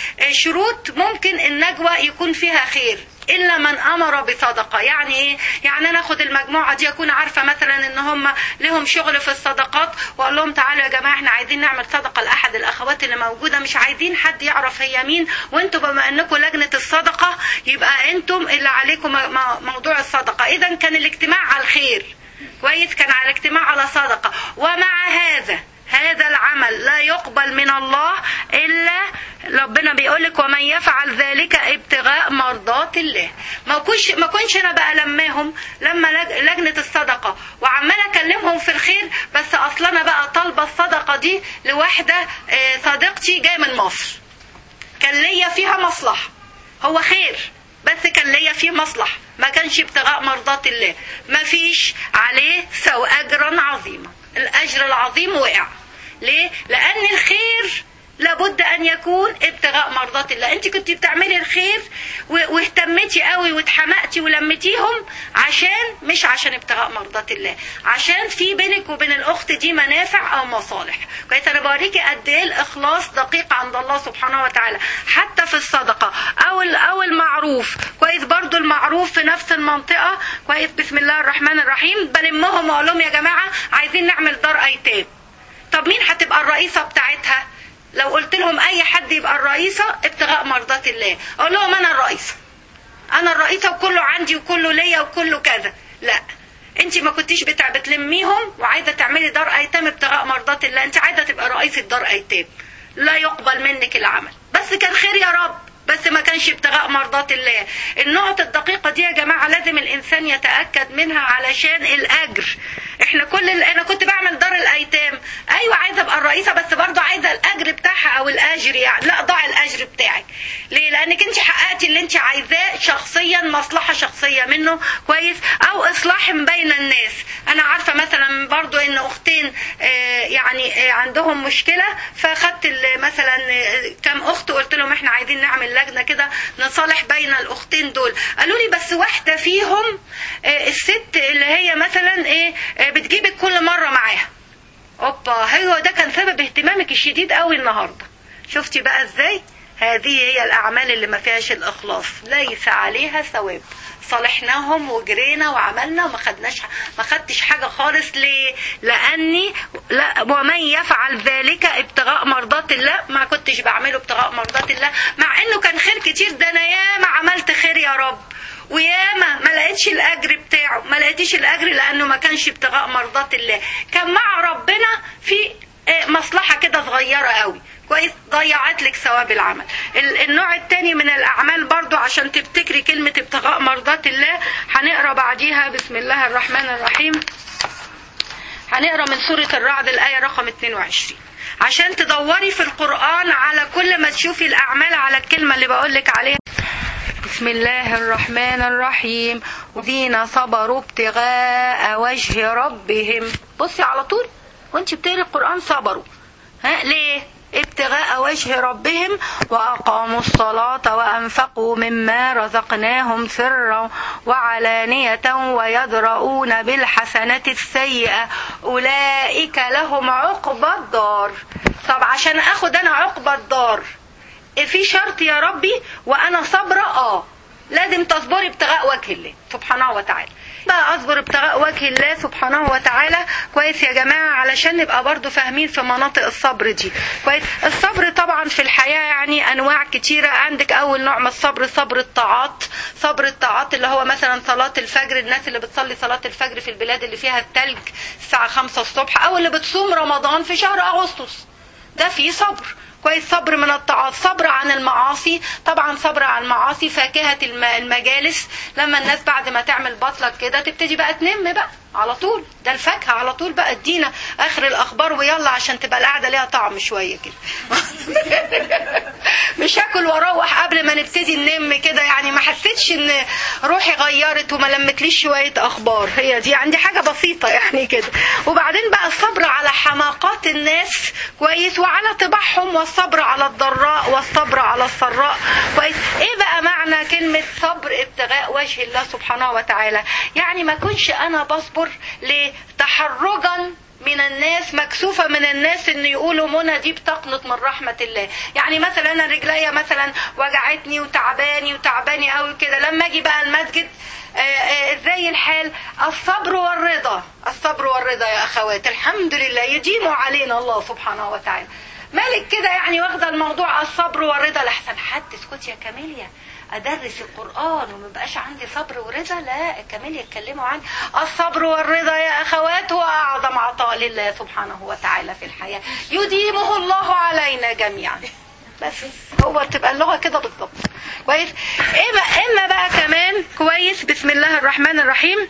S1: شروط ممكن النجوى يكون فيها خير إلا من أمر بصدقة. يعني إيه؟ يعني أنا أخد المجموعة دي أكون عارفة مثلا إن هم لهم شغل في الصدقات وأقول لهم تعالوا يا جماعة إحنا عايزين نعمل صدقة لأحد الأخوات اللي موجودة، مش عايزين حد يعرف هي مين، وأنتوا بما أنكم لجنة الصدقة يبقى أنتم اللي عليكم موضوع الصدقة. إذا كان الاجتماع على الخير كويس، كان على الاجتماع على صدقة. ومع هذا العمل لا يقبل من الله إلا ربنا بيقولك ومن يفعل ذلك ابتغاء مرضات الله. ما كنش انا بقى لما لجنة الصدقة وعمال اكلمهم في الخير، بس اصلا انا بقى طالبة الصدقة دي لواحدة صديقتي جاية من مصر كان ليا فيها مصلحة، هو خير بس كان ليا فيه مصلحة، ما كانش ابتغاء مرضات الله، ما فيش عليه أجرا عظيما. الأجر العظيم وقع. ليه؟ لأن الخير لابد أن يكون ابتغاء مرضات الله. أنت كنت بتعملي الخير واهتمتي قوي واتحمقتي ولمتيهم مش عشان ابتغاء مرضات الله، عشان في بينك وبين الأخت دي منافع أو مصالح كويس. أنا بوريكي قد إيه الإخلاص دقيق عند الله سبحانه وتعالى حتى في الصدقة أو المعروف كويس. برضو المعروف في نفس المنطقة كويس. بسم الله الرحمن الرحيم. بلمهم وأقول لهم يا جماعة عايزين نعمل دار أيتام. طب مين هتبقى الرئيسة بتاعتها؟ لو قلت لهم اي حد يبقى الرئيسة ابتغاء مرضات الله، اقول لهم انا الرئيسة وكله عندي وكله ليا وكله كذا. لا، انت ما كنتيش بتلميهم وعايزة تعملي دار ايتام ابتغاء مرضات الله، انت عايزة تبقى رئيسة دار ايتام، لا يقبل منك العمل. بس كان خير يا رب،
S2: بس ما كانش ابتغاء مرضات الله. النقط الدقيقة دي يا جماعة لازم الإنسان يتأكد منها علشان الأجر. أنا كنت بعمل دار الأيتام، أيوة عايزة أبقى الرئيسة، بس برضو عايزة الأجر بتاعها أو الأجر يعني. لا، ضاع الأجر بتاعك. ليه؟ لأنك أنت حققتي اللي أنت عايزاه شخصيا، مصلحة شخصية منه كويس، أو إصلاح بين الناس. أنا عارفة مثلا برضو إن أختين يعني عندهم مشكلة، فاخدت مثلا كم أخت وقلت لهم إحنا عايزين نعمل لجنة كده نصالح بين الأختين دول. قالوا لي بس واحدة فيهم الست اللي هي مثلا بتجيبك كل مرة معاها. اوبا، هو ده كان سبب اهتمامك الشديد قوي النهاردة. شفتي بقى ازاي؟ هذه هي الأعمال اللي ما فيهاش الإخلاص، ليس عليها ثواب. صالحناهم وجرينا وعملنا ما خدتش حاجة خالص. ليه؟ لأني ومن يفعل ذلك ابتغاء مرضات الله، ما كنتش بعمله ابتغاء مرضات الله، مع انه كان خير كتير. ده انا ياما عملت خير يا رب، وياما ما لقيتش الاجر بتاعه. ما لقيتش الاجر لانه ما كانش ابتغاء مرضات الله، كان مع ربنا في مصلحة كده صغيرة قوي كويس، ضيعت لك ثواب العمل. النوع الثاني من الاعمال برضو عشان تفتكري كلمة ابتغاء مرضات الله، هنقرا بعديها بسم الله الرحمن الرحيم. هنقرا من سورة الرعد الآية رقم 22 عشان تدوري في القرآن على كل ما تشوفي الأعمال على الكلمة اللي بقولك عليها. بسم الله الرحمن الرحيم. الذين صبروا ابتغاء وجه ربهم. بصي على طول وانت بتقري القرآن صبروا. ليه؟ ابتغاء وجه ربهم وأقاموا الصلاة وأنفقوا مما رزقناهم سرا وعلانية ويدرؤون بالحسنة السيئة أولئك لهم عقبى الدار. طب عشان أخد أنا عقبى الدار في شرط يا ربي وأنا صبرة. لازم تصبري ابتغاء وجه الله سبحانه وتعالى. بقى أصبر ابتغاء وجه الله سبحانه وتعالى كويس يا جماعة، علشان نبقى برضو فاهمين في مناطق الصبر دي كويس. الصبر طبعا في الحياة يعني أنواع كتيرة. عندك أول نوع من الصبر صبر الطاعات. صبر الطاعات اللي هو مثلا صلاة الفجر، الناس اللي بتصلي صلاة الفجر في البلاد اللي فيها التلج الساعة 5 الصبح، أو اللي بتصوم رمضان في شهر أغسطس، ده فيه صبر كويس. صبر من الطاعات. صبر عن المعاصي، طبعا صبر عن المعاصي فاكهة المجالس، لما الناس بعد ما تعمل بطلة كده تبتدي بقى تنم بقى على طول، ده الفاكهة على طول بقى. ادينا اخر الاخبار ويلا عشان تبقى القعدة ليها طعم شوية كده. مش هاكل واروح قبل ما نبتدي ننم كده، يعني ما حسيتش ان روحي غيرت وما لمتليش شوية اخبار. هي دي عندي حاجة بسيطة يعني كده. وبعدين بقى الصبر على حماقات الناس كويس، وعلى طباعهم، والصبر على الضراء والصبر على السراء كويس. ايه بقى معنى كلمة صبر ابتغاء وجه الله سبحانه وتعالى؟ يعني ما كنش انا بصبر لتحرجا من الناس، مكسوفة من الناس ان يقولوا منى دي بتقنط من رحمة الله. يعني مثلا انا رجليا مثلا وجعتني وتعباني قوي كده، لما اجي بقى المسجد ازاي الحال؟ الصبر والرضا. الصبر والرضا يا اخوات، الحمد لله يديموا علينا الله سبحانه وتعالى. مالك كده يعني واخده الموضوع الصبر والرضا لحسن حد. اسكت يا كاميليا، ادرس القرآن وما بقاش عندي صبر ورضا؟ لا، كاميليا يتكلموا عن الصبر والرضا يا اخوات، هو اعظم عطاء لله سبحانه وتعالى في الحياة، يديمه الله علينا جميعا. بس هو تبقى اللغة كده بالضبط كويس. اما بقى كمان كويس بسم الله الرحمن الرحيم،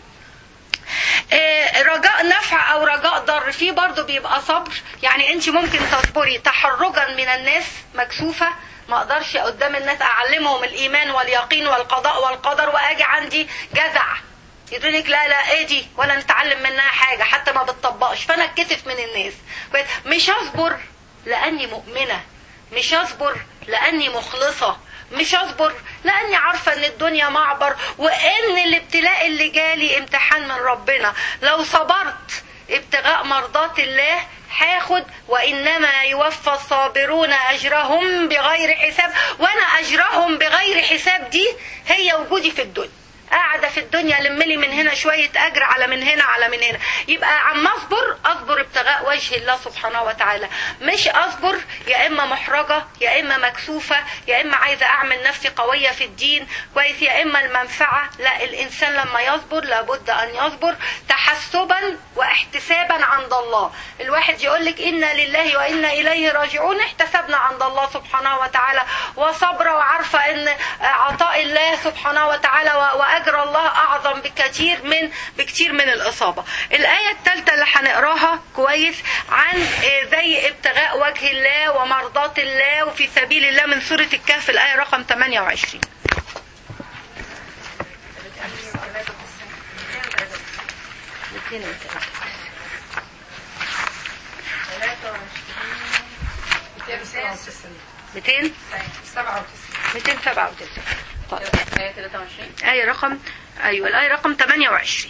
S2: رجاء نفع او رجاء ضر فيه برضو بيبقى صبر. يعني انت ممكن تصبري تحرجا من الناس، مكسوفة ما اقدرش قدام الناس اعلمهم الايمان واليقين والقضاء والقدر، واجي عندي جزع يقولك لا ايه دي ولا نتعلم منها حاجة حتى ما بتطبقش، فانا اتكسف من الناس. مش هصبر لاني مؤمنة، مش هصبر لاني مخلصة، مش هصبر لاني عارفة ان الدنيا معبر، وان الابتلاء اللي جالي امتحان من ربنا. لو صبرت ابتغاء مرضات الله هاخد وانما يوفى الصابرون اجرهم بغير حساب. وانا اجرهم بغير حساب دي هي وجودي في الدنيا، قاعدة في الدنيا لملي من هنا شوية أجر على من هنا على من هنا. يبقى عم أصبر ابتغاء وجه الله سبحانه وتعالى، مش أصبر يا إما محرجة، يا إما مكسوفة، يا إما عايزة أعمل نفسي قوية في الدين كويس، يا إما المنفعة. لا، الإنسان لما يصبر لابد أن يصبر تحسبا واحتسابا عند الله. الواحد يقولك إنا لله وإنا إليه راجعون، احتسبنا عند الله سبحانه وتعالى وصبر، وعارفة إن عطاء الله سبحانه وتعالى وأجر الله أعظم بكتير من الإصابة. الآية الثالثة اللي هنقراها كويس عن زي ابتغاء وجه الله ومرضاة الله وفي سبيل الله من سورة الكهف، الآية رقم 28. ميتين 297. طيب
S1: آية 23.
S2: آية رقم الآية رقم 28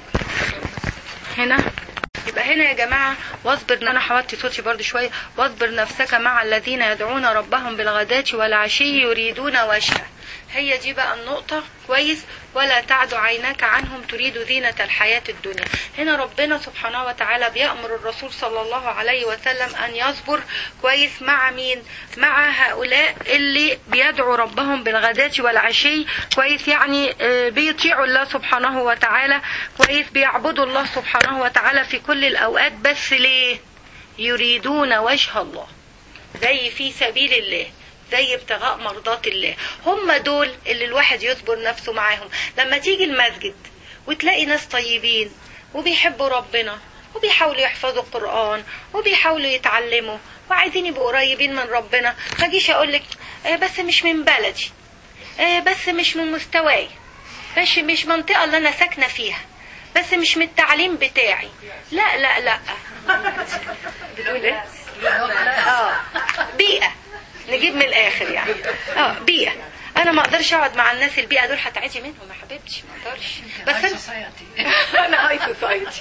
S2: هنا. يبقى هنا يا جماعة واصبر، انا حوطي صوتي برضو شوية، واصبر نفسك مع الذين يدعون ربهم بالغداة والعشي يريدون وجهه. هي دي بقى النقطة كويس. ولا تعد عيناك عنهم تريد زينة الحياة الدنيا. هنا ربنا سبحانه وتعالى بيأمر الرسول صلى الله عليه وسلم أن يصبر كويس مع مين؟ مع هؤلاء اللي بيدعوا ربهم بالغداة والعشي كويس، يعني بيطيعوا الله سبحانه وتعالى كويس، بيعبدوا الله سبحانه وتعالى في كل الأوقات. بس ليه؟ يريدون وجه الله، زي في سبيل الله، زي ابتغاء مرضات الله. هم دول اللي الواحد يصبر نفسه معاهم. لما تيجي المسجد وتلاقي ناس طيبين وبيحبوا ربنا وبيحاولوا يحفظوا القرآن وبيحاولوا يتعلموا وعايزين يبقوا قريبين من ربنا، ما جيش اقولك بس مش من بلدي، بس مش من مستواي، بس مش منطقة اللي انا ساكنة فيها، بس مش من التعليم بتاعي. لا لا لا بتقول ايه؟ بيئة، نجيب من الاخر يعني. بيئة. انا ما اقدرش اقعد مع الناس البيئة دول، هتعدي منهم يا حبيبتي، ما اقدرش. بس انا هاي سوسايتي.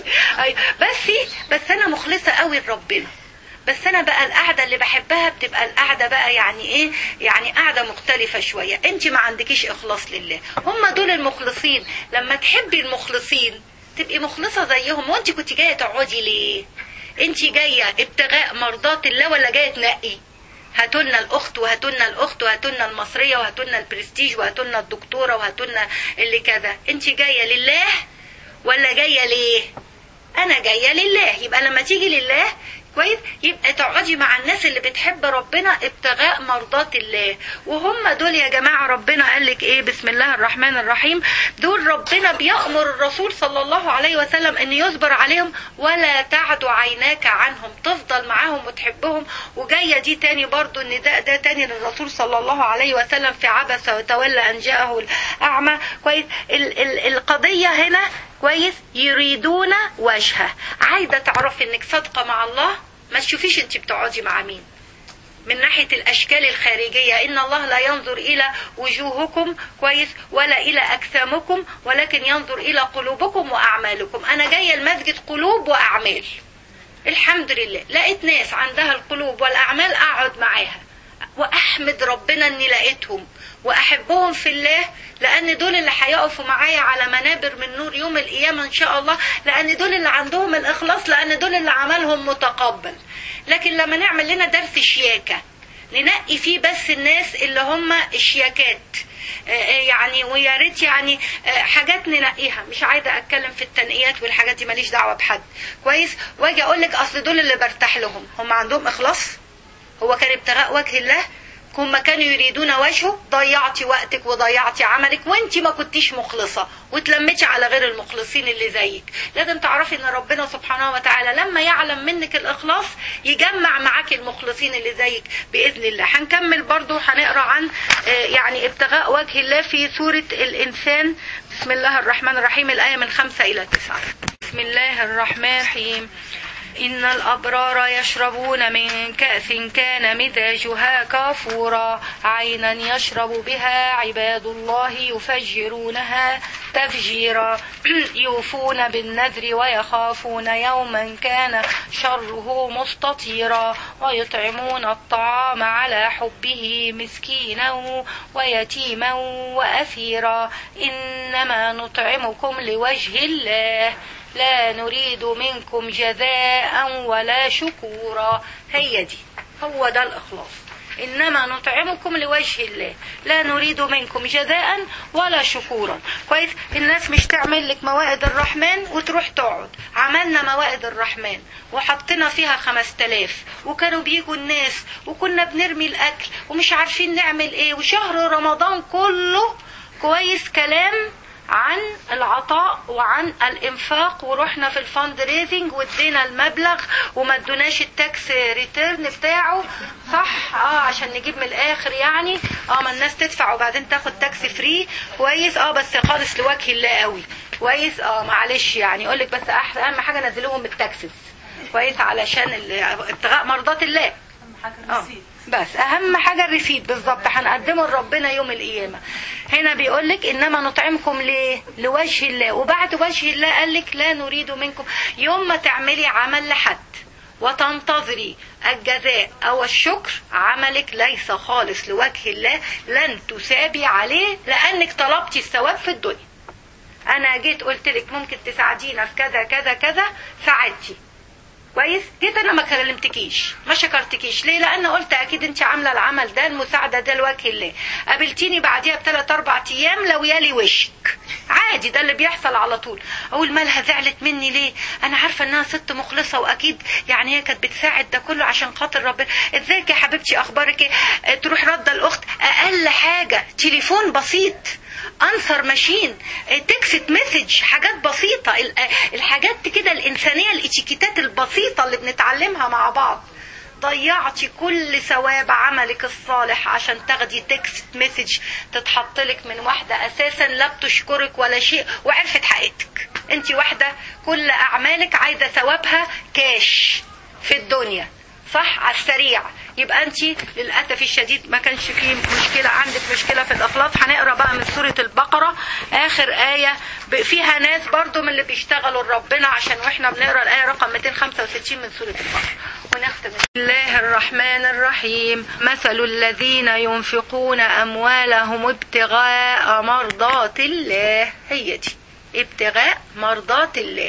S2: بس انا مخلصة قوي لربنا. بس انا بقى القعدة اللي بحبها بتبقى القعدة بقى يعني ايه، يعني قعدة مختلفة شوية. انت ما عندكيش اخلاص لله. هم دول المخلصين. لما تحبي المخلصين تبقي مخلصة زيهم. وانت كنت جاية تقعدي ليه؟ انت جاية ابتغاء مرضات الله ولا جاية تنقي؟ هاتولنا الاخت وهاتولنا الاخت وهاتولنا المصرية وهاتولنا البرستيج وهاتولنا الدكتورة وهاتولنا اللي كذا. انت جاية لله ولا جاية ليه؟ انا جاية لله. يبقى لما تيجي لله كويس يبقى تقعدي مع الناس اللي بتحب ربنا ابتغاء مرضات الله. وهم دول يا جماعة ربنا قال لك ايه؟ بسم الله الرحمن الرحيم. دول ربنا بيأمر الرسول صلى الله عليه وسلم ان يصبر عليهم. ولا تعد عيناك عنهم، تفضل معاهم وتحبهم. وجاية دي تاني برضو ان ده تاني للرسول صلى الله عليه وسلم في عبس وتولى ان جاءه الاعمى كويس. القضية هنا كويس يريدون وجهه. عايزة تعرف انك صادقة مع الله، ما تشوفيش انت بتقعدي مع مين من ناحية الاشكال الخارجية. ان الله لا ينظر الى وجوهكم كويس ولا الى اجسامكم ولكن ينظر الى قلوبكم واعمالكم. انا جاية المسجد قلوب واعمال. الحمد لله لقيت ناس عندها القلوب والاعمال اقعد معاها واحمد ربنا اني لقيتهم واحبهم في الله، لان دول اللي هيقفوا معايا على منابر من نور يوم القيامة ان شاء الله، لان دول اللي عندهم الاخلاص، لان دول اللي عملهم متقبل. لكن لما نعمل لنا درس شياكة ننقي فيه بس الناس اللي هم الشياكات يعني، ويا ريت يعني حاجات ننقيها. مش عايزه اتكلم في التنقيات والحاجات دي، ماليش دعوه بحد كويس. واجي اقول لك اصل دول اللي برتاح لهم، هم عندهم اخلاص؟ هو كان ابتغاء وجه الله؟ هم كانوا يريدون وجهه؟ ضيعتي وقتك وضيعتي عملك وانت ما كنتيش مخلصة وتلمتي على غير المخلصين اللي زيك. لازم تعرفي ان ربنا سبحانه وتعالى لما يعلم منك الاخلاص يجمع معاك المخلصين اللي زيك باذن الله. هنكمل برضو هنقرا عن يعني ابتغاء وجه الله في سورة الانسان. بسم الله الرحمن الرحيم، الآية من 5 إلى 9. بسم الله الرحمن الرحيم. إن الأبرار يشربون من كأس كان مزاجها كافورا عينا يشرب بها عباد الله يفجرونها تفجيرا يوفون بالنذر ويخافون يوما كان شره مستطيرا ويطعمون الطعام على حبه مسكينا ويتيما وأسيرا إنما نطعمكم لوجه الله لا نريد منكم جزاء ولا شكورا. هي دي، هو ده الإخلاص.
S1: انما نطعمكم لوجه الله لا نريد منكم جزاء ولا شكورا. كويس. الناس مش تعمل لك موائد الرحمن وتروح تقعد. عملنا موائد الرحمن وحطينا فيها 5000 وكانوا بيجوا الناس وكنا بنرمي الاكل ومش عارفين نعمل ايه، وشهر رمضان كله كويس كلام عن العطاء وعن الانفاق، ورحنا في الفند ريزنج وادينا المبلغ وما ادوناش التاكس ريتيرن بتاعه، صح؟ عشان نجيب من الاخر يعني، ما الناس تدفع وبعدين تاخد تاكس فري. كويس. بس خالص لوجه الله قوي. كويس. معلش يعني يقول لك بس اهم حاجه نزلوهم التاكسس. كويس. علشان ابتغاء مرضات الله. بس اهم حاجه الريسيت بالظبط هنقدمه لربنا يوم القيامه. هنا بيقول لك انما نطعمكم ليه؟ لوجه الله. وبعد وجه الله قال لك لا نريد منكم. يوم ما تعملي عمل لحد وتنتظري الجزاء او الشكر، عملك ليس خالص لوجه الله، لن تثابي عليه لانك طلبتي الثواب في الدنيا. انا جيت قلت لك ممكن تساعدينا في كذا كذا كذا، ساعدتي. كويس. جيت انا ما كلمتكيش ما شكرتكيش ليه؟ لان قلت اكيد انت عامله العمل ده المساعده ده لوجه الله. قابلتيني بعديها ب3-4 ايام لو يالي وشك، عادي، ده اللي بيحصل على طول. اقول مالها زعلت مني ليه؟ انا عارفه انها ست مخلصه واكيد يعني هي كانت بتساعد ده كله عشان خاطر ربنا. ازيك يا حبيبتي، اخبارك ايه؟ تروح رد الاخت اقل حاجه تليفون بسيط، انسر ماشين، تكست مسج، حاجات بسيطه، الحاجات كده الانسانيه، الاتيكيتات البسيطه اللي بنتعلمها مع بعض. ضيعتي كل ثواب عملك الصالح عشان تاخدي تكست مسج تتحط لك من واحده اساسا لا بتشكرك ولا شيء وعرفت حقيقتك. انت واحده كل اعمالك عايزه ثوابها كاش في الدنيا، صح؟ على السريع. يبقى انت للاسف الشديد ما كانش فيه مشكله، عندك مشكله في الاخلاص. هنقرا بقى من سوره البقره اخر ايه فيها ناس برضو من اللي بيشتغلوا لربنا، عشان واحنا بنقرا الايه رقم 265 من سوره البقره ونختم. بسم الله الرحمن الرحيم. مثل الذين ينفقون اموالهم ابتغاء مرضات الله. هي دي ابتغاء مرضات الله.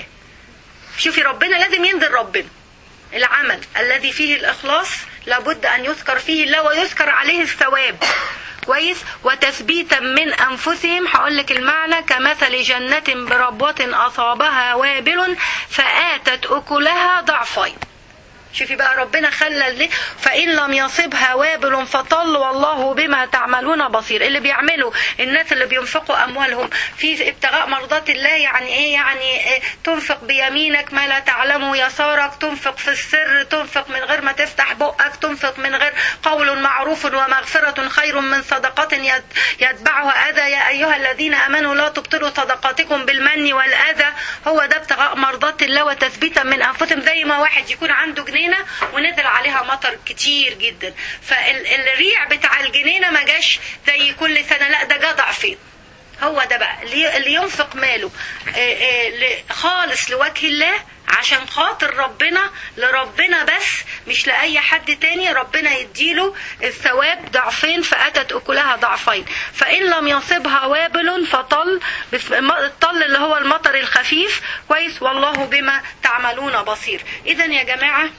S1: شوفي ربنا لازم ينزل ربنا. العمل الذي فيه الإخلاص لابد أن يذكر فيه الله ويذكر عليه الثواب. كويس. وتثبيتا من أنفسهم. هقول لك المعنى: كمثل جنة بربوة أصابها وابل فآتت أكلها ضعفين. شوفي بقى ربنا خلى ليه فإن لم يصبها وابل فطل والله بما تعملون بصير. اللي بيعملوا الناس اللي بينفقوا أموالهم في ابتغاء مرضات الله يعني إيه؟ يعني تنفق بيمينك ما لا تعلم يسارك، تنفق في السر، تنفق من غير ما تفتح بقك، تنفق من غير قول معروف ومغفرة خير من صدقة يتبعها أذى. يا أيها الذين آمنوا لا تبطلوا صدقاتكم بالمن والأذى. هو ده ابتغاء مرضات الله وتثبيتا من أنفسهم. زي ما واحد يكون عنده جنينة ونزل عليها مطر كتير جدا، فالريع بتاع الجنينة ما جاش زي كل سنة، لا ده جا ضعفين. هو ده بقى اللي ينفق ماله خالص لوجه الله عشان خاطر ربنا، لربنا بس مش لأي حد تاني، ربنا يديله الثواب ضعفين. فأتت أكلها ضعفين. فإن لم يصبها وابل فطل، الطل اللي هو المطر الخفيف. كويس. والله بما تعملون بصير. إذا يا جماعة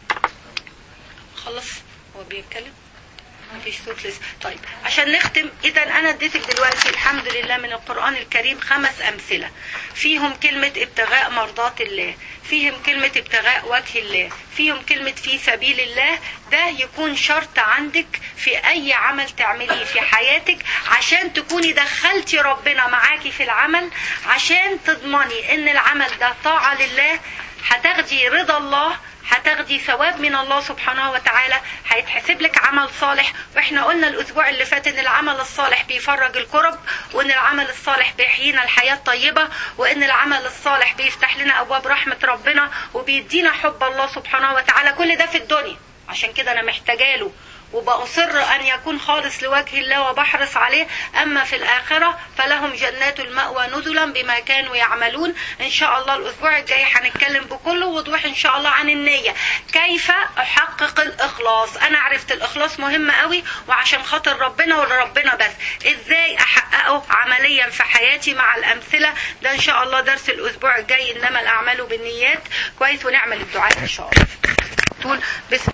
S1: خلص هو بيتكلم مفيش صوت لسه. طيب عشان نختم، اذا انا اديتك دلوقتي الحمد لله من القرآن الكريم 5 امثلة فيهم كلمة ابتغاء مرضات الله، فيهم كلمة ابتغاء وجه الله، فيهم كلمة في سبيل الله. ده يكون شرط عندك في اي عمل تعمليه في حياتك عشان تكوني دخلتي ربنا معاكي في العمل، عشان تضمني ان العمل ده طاعة لله، هتاخدي رضا الله، هتاخدي ثواب من الله سبحانه وتعالى، هيتحسب لك عمل صالح. واحنا قلنا الاسبوع اللي فات ان العمل الصالح بيفرج الكرب، وان العمل الصالح بيحيينا الحياة الطيبة، وان العمل الصالح بيفتح لنا ابواب رحمة ربنا وبيدينا حب الله سبحانه وتعالى. كل ده في الدنيا، عشان كده انا محتاجاله وبأصر أن يكون خالص لوجه الله وبحرص عليه. أما في الآخرة فلهم جنات المأوى نزلا بما كانوا يعملون. إن شاء الله الأسبوع الجاي هنتكلم بكل وضوح إن شاء الله عن النية، كيف أحقق الإخلاص. أنا عرفت الإخلاص مهم قوي وعشان خاطر ربنا ولربنا بس. إزاي أحققه عمليا في حياتي مع الأمثلة ده إن شاء الله درس الأسبوع الجاي. إنما الأعمال بالنيات. كويس. ونعمل الدعاء إن شاء الله. بسم